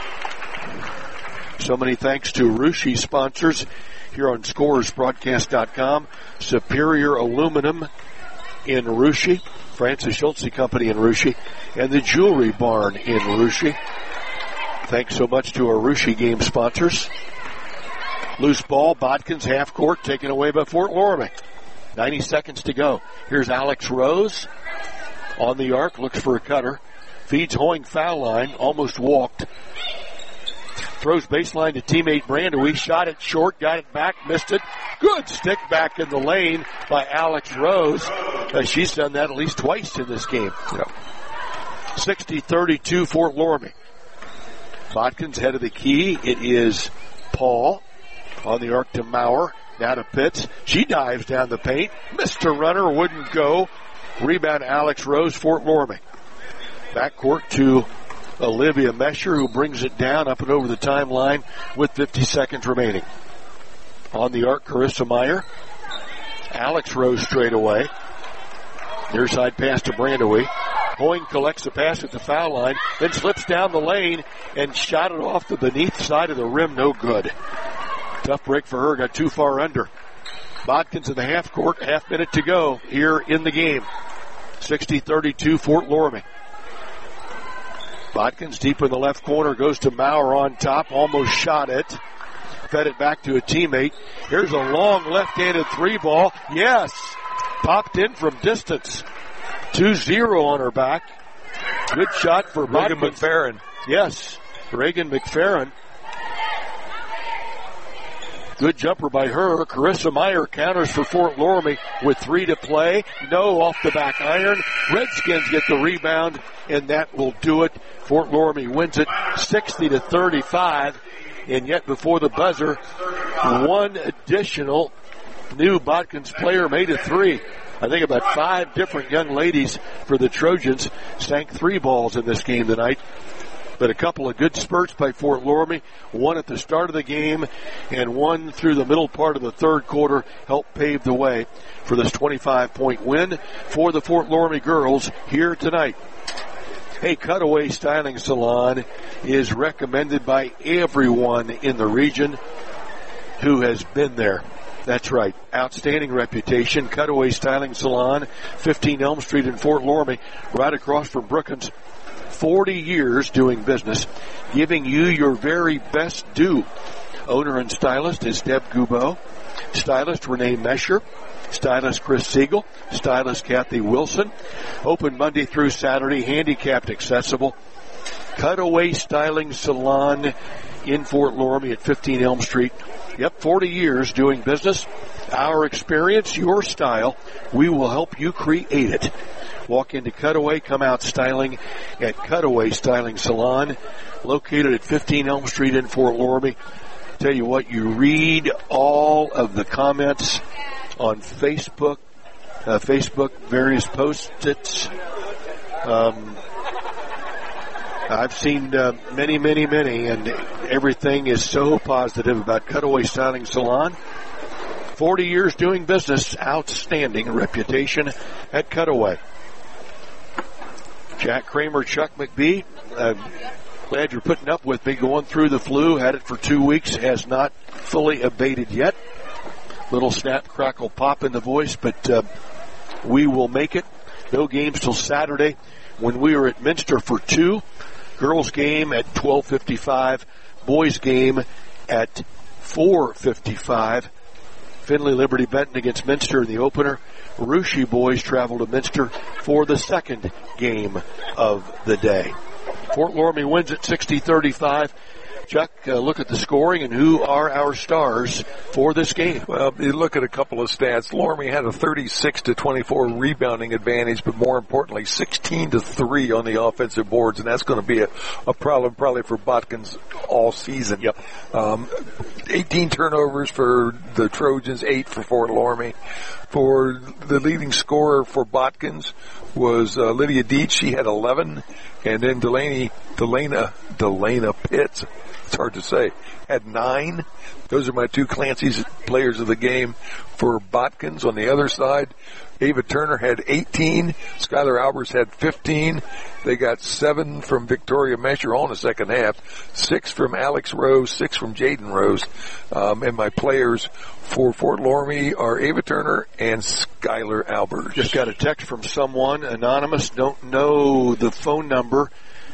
So many thanks to Russia sponsors here on Scores Broadcast dot com. Superior Aluminum in Russia. Francis Schultze Company in Russia. And the Jewelry Barn in Russia. Thanks so much to our Russia game sponsors. Loose ball, Botkins half court, taken away by Fort Loramie. ninety seconds to go. Here's Alex Rose on the arc, looks for a cutter. Feeds Hoying foul line, almost walked. Throws baseline to teammate Brandewie, shot it short, got it back, missed it. Good stick back in the lane by Alex Rose. Uh, she's done that at least twice in this game. Yep. sixty thirty-two Fort Loramie. Botkins head of the key. It is Paul on the arc to Maurer. Now to Pitts. She dives down the paint. Missed a runner, wouldn't go. Rebound Alex Rose, Fort Loramie. Backcourt to Olivia Mesher, who brings it down up and over the timeline with fifty seconds remaining. On the arc, Carissa Meyer. Alex Rose straight away. Near side pass to Brandewie. Hoying collects the pass at the foul line, then slips down the lane and shot it off the beneath side of the rim. No good. Tough break for her. Got too far under. Botkins in the half court. Half minute to go here in the game. sixty thirty-two Fort Loramie. Botkins deep in the left corner. Goes to Maurer on top. Almost shot it. Fed it back to a teammate. Here's a long left-handed three ball. Yes. Popped in from distance. two zero on her back. Good shot for Reagan Botkins. McFerrin. Yes, Reagan McFerrin. Good jumper by her. Carissa Meyer counters for Fort Loramie with three to play. No, off the back iron. Redskins get the rebound, and that will do it. Fort Loramie wins it sixty to thirty-five. And yet before the buzzer, one additional new Botkins player made a three. I think about five different young ladies for the Trojans sank three balls in this game tonight. But a couple of good spurts by Fort Loramie. One at the start of the game and one through the middle part of the third quarter helped pave the way for this twenty-five point win for the Fort Loramie girls here tonight. Hey, Cutaway Styling Salon is recommended by everyone in the region who has been there. That's right. Outstanding reputation. Cutaway Styling Salon, fifteen Elm Street in Fort Loramie, right across from Brookins. forty years doing business, giving you your very best due. Owner and stylist is Deb Goubeau. Stylist Renee Mesher. Stylist Chris Siegel. Stylist Kathy Wilson. Open Monday through Saturday. Handicapped accessible. Cutaway Styling Salon in Fort Loramie at fifteen Elm Street. Yep, forty years doing business. Our experience, your style. We will help you create it. Walk into Cutaway, come out styling at Cutaway Styling Salon, located at fifteen Elm Street in Fort Loramie. Tell you what, you read all of the comments on Facebook, uh, Facebook, various post-its. Um, I've seen uh, many, many, many, and everything is so positive about Cutaway Styling Salon. forty years doing business, outstanding reputation at Cutaway. Jack Kramer, Chuck McBee, uh, glad you're putting up with me. Going through the flu, had it for two weeks, has not fully abated yet. Little snap, crackle, pop in the voice, but uh, we will make it. No games till Saturday when we are at Minster for two. Girls game at twelve fifty-five. Boys game at four fifty-five. Findlay Liberty Benton against Minster in the opener. Russia boys travel to Minster for the second game of the day. Fort Loramie wins at sixty thirty-five. Chuck, uh, look at the scoring and who are our stars for this game. Well, you look at a couple of stats. Loramie had a thirty-six to twenty-four rebounding advantage, but more importantly, sixteen to three on the offensive boards, and that's going to be a, a problem probably for Botkins all season. Yep. Um, eighteen turnovers for the Trojans, eight for Fort Loramie. For the leading scorer for Botkins was uh, Lydia Dietz. She had eleven, and then Delaney, Delana, Delana Pitts. It's hard to say. Had nine. Those are my two Clancy's players of the game. For Botkins on the other side, Ava Turner had eighteen. Skylar Albers had fifteen. They got seven from Victoria Mesher all in the second half. Six from Alex Rose. Six from Jaden Rose. Um, and my players for Fort Loramie are Ava Turner and Skylar Albers. Just got a text from someone, anonymous, don't know the phone number.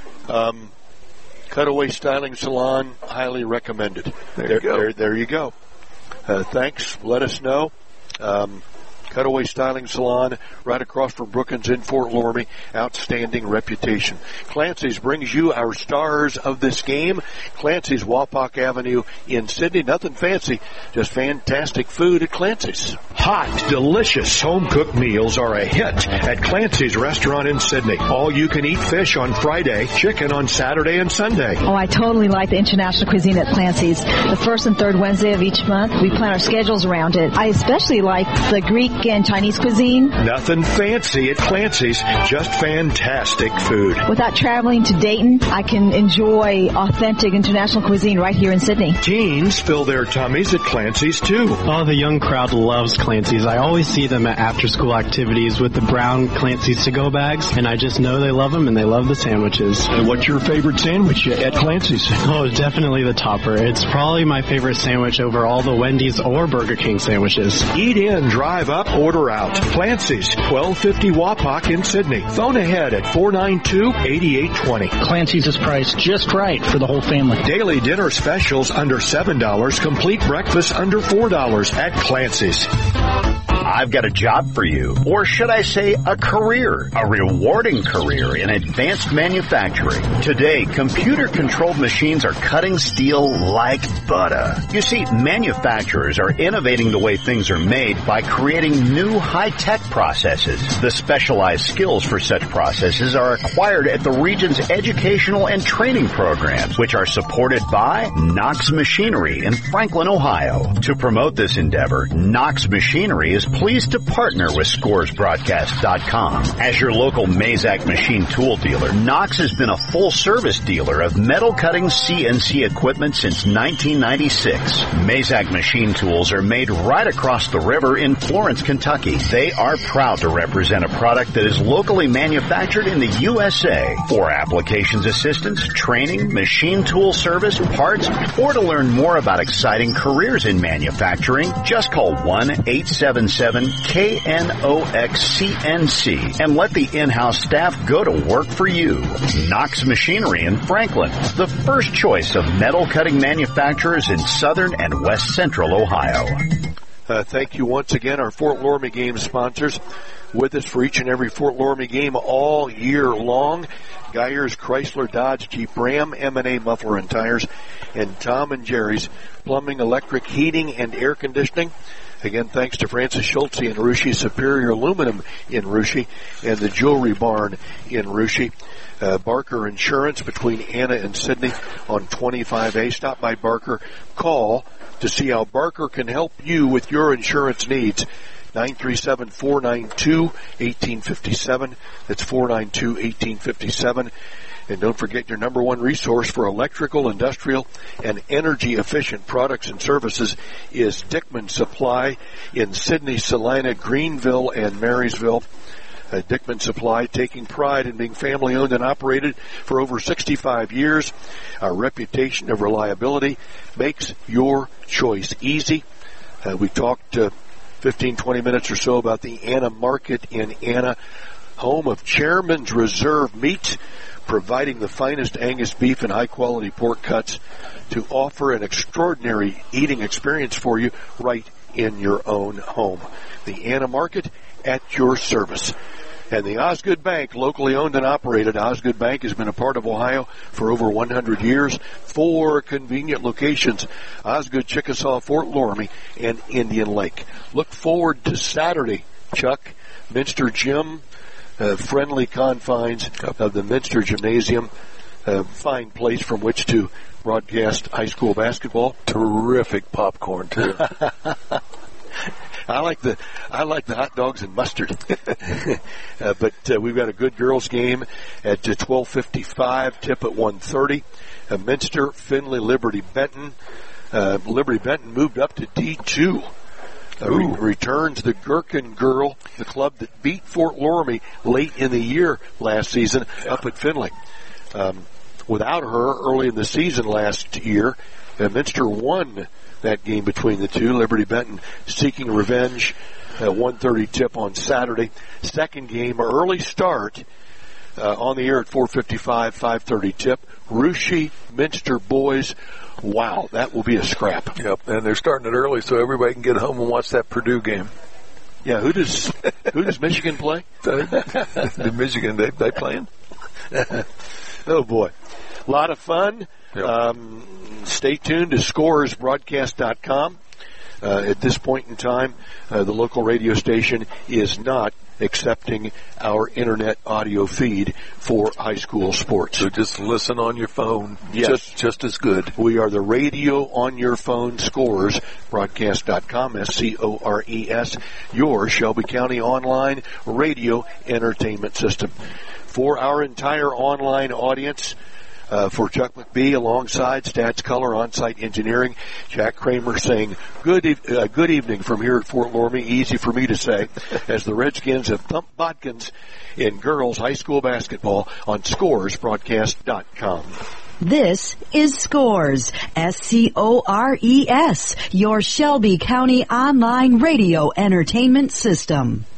Um, Cutaway Styling Salon, highly recommended. There, there you go. There, there you go. Uh, thanks. Let us know. Um, Cutaway Styling Salon, right across from Brookins in Fort Loramie. Outstanding reputation. Clancy's brings you our stars of this game. Clancy's, Wapak Avenue in Sydney. Nothing fancy, just fantastic food at Clancy's. Hot, delicious home-cooked meals are a hit at Clancy's Restaurant in Sydney. All-you-can-eat fish on Friday, chicken on Saturday and Sunday. Oh, I totally like the international cuisine at Clancy's. The first and third Wednesday of each month, we plan our schedules around it. I especially like the Greek and Chinese cuisine. Nothing fancy at Clancy's, just fantastic food. Without traveling to Dayton, I can enjoy authentic international cuisine right here in Sydney. Teens fill their tummies at Clancy's too. Oh, the young crowd loves Clancy's. I always see them at after-school activities with the brown Clancy's to-go bags, and I just know they love them and they love the sandwiches. And what's your favorite sandwich at Clancy's? Oh, definitely the topper. It's probably my favorite sandwich over all the Wendy's or Burger King sandwiches. Eat in, drive up, order out. Clancy's, twelve fifty Wapak in Sydney. Phone ahead at four nine two, eight eight two zero. Clancy's is priced just right for the whole family. Daily dinner specials under seven dollars. Complete breakfast under four dollars at Clancy's. I've got a job for you, or should I say a career, a rewarding career in advanced manufacturing. Today, computer-controlled machines are cutting steel like butter. You see, manufacturers are innovating the way things are made by creating new high-tech processes. The specialized skills for such processes are acquired at the region's educational and training programs, which are supported by Knox Machinery in Franklin, Ohio. To promote this endeavor, Knox Machinery is pleased to partner with Scores Broadcast dot com. As your local Mazak machine tool dealer, Knox has been a full-service dealer of metal-cutting C N C equipment since nineteen ninety-six. Mazak machine tools are made right across the river in Florence, Kentucky. They are proud to represent a product that is locally manufactured in the U S A. For applications assistance, training, machine tool service, parts, or to learn more about exciting careers in manufacturing, just call one eight seven seven seven K N O X C N C and let the in-house staff go to work for you. Knox Machinery in Franklin, the first choice of metal cutting manufacturers in southern and west central Ohio. Uh, thank you once again, our Fort Loramie game sponsors, with us for each and every Fort Loramie game all year long. Geyers, Chrysler, Dodge, Jeep, Ram, M and A Muffler and Tires, and Tom and Jerry's Plumbing, Electric, Heating, and Air Conditioning. Again, thanks to Francis Schultze and Russia, Superior Aluminum in Russia, and the Jewelry Barn in Russia. Uh, Barker Insurance between Anna and Sydney on twenty-five A. Stop by Barker. Call to see how Barker can help you with your insurance needs. nine three seven, four nine two, one eight five seven. That's four nine two, one eight five seven. And don't forget your number one resource for electrical, industrial, and energy-efficient products and services is Dickman Supply in Sydney, Salina, Greenville, and Marysville. Uh, Dickman Supply, taking pride in being family-owned and operated for over sixty-five years. Our reputation of reliability makes your choice easy. Uh, we talked uh, fifteen, twenty minutes or so about the Anna Market in Anna, home of Chairman's Reserve Meats, providing the finest Angus beef and high-quality pork cuts to offer an extraordinary eating experience for you right in your own home. The Anna Market at your service. And the Osgood Bank, locally owned and operated. Osgood Bank has been a part of Ohio for over one hundred years. Four convenient locations: Osgood, Chickasaw, Fort Loramie, and Indian Lake. Look forward to Saturday, Chuck. Minster Gym, uh, friendly confines of the Minster Gymnasium. A fine place from which to broadcast high school basketball. Terrific popcorn, too. I like the I like the hot dogs and mustard. uh, but uh, we've got a good girls game at uh, twelve fifty-five, tip at one thirty. Uh, Minster, Findlay, Liberty Benton. Uh, Liberty Benton moved up to D two. Uh, re- returns the Gherkin girl, the club that beat Fort Loramie late in the year last season up at Findlay. Um, without her early in the season last year, uh, Minster won that game between the two. Liberty Benton seeking revenge. Uh, one thirty tip on Saturday. Second game, early start uh, on the air at four fifty-five, five thirty tip. Russia, Minster boys. Wow, that will be a scrap. Yep, and they're starting it early so everybody can get home and watch that Purdue game. Yeah, who does who does Michigan play? The Michigan, they they playing? Oh boy, a lot of fun. Yep. Um, stay tuned to scores broadcast dot com. Uh, at this point in time, uh, the local radio station is not accepting our internet audio feed for high school sports. So just listen on your phone. Yes. Just, just as good. We are the radio on your phone scores broadcast dot com, S C O R E S, your Shelby County online radio entertainment system. For our entire online audience, Uh, for Chuck McBee alongside Stats Color On-Site Engineering, Jack Kramer saying good e- uh, good evening from here at Fort Loramie. Easy for me to say, as the Redskins have thumped Bodkins in girls high school basketball on scores broadcast dot com. This is Scores, S C O R E S, your Shelby County online radio entertainment system.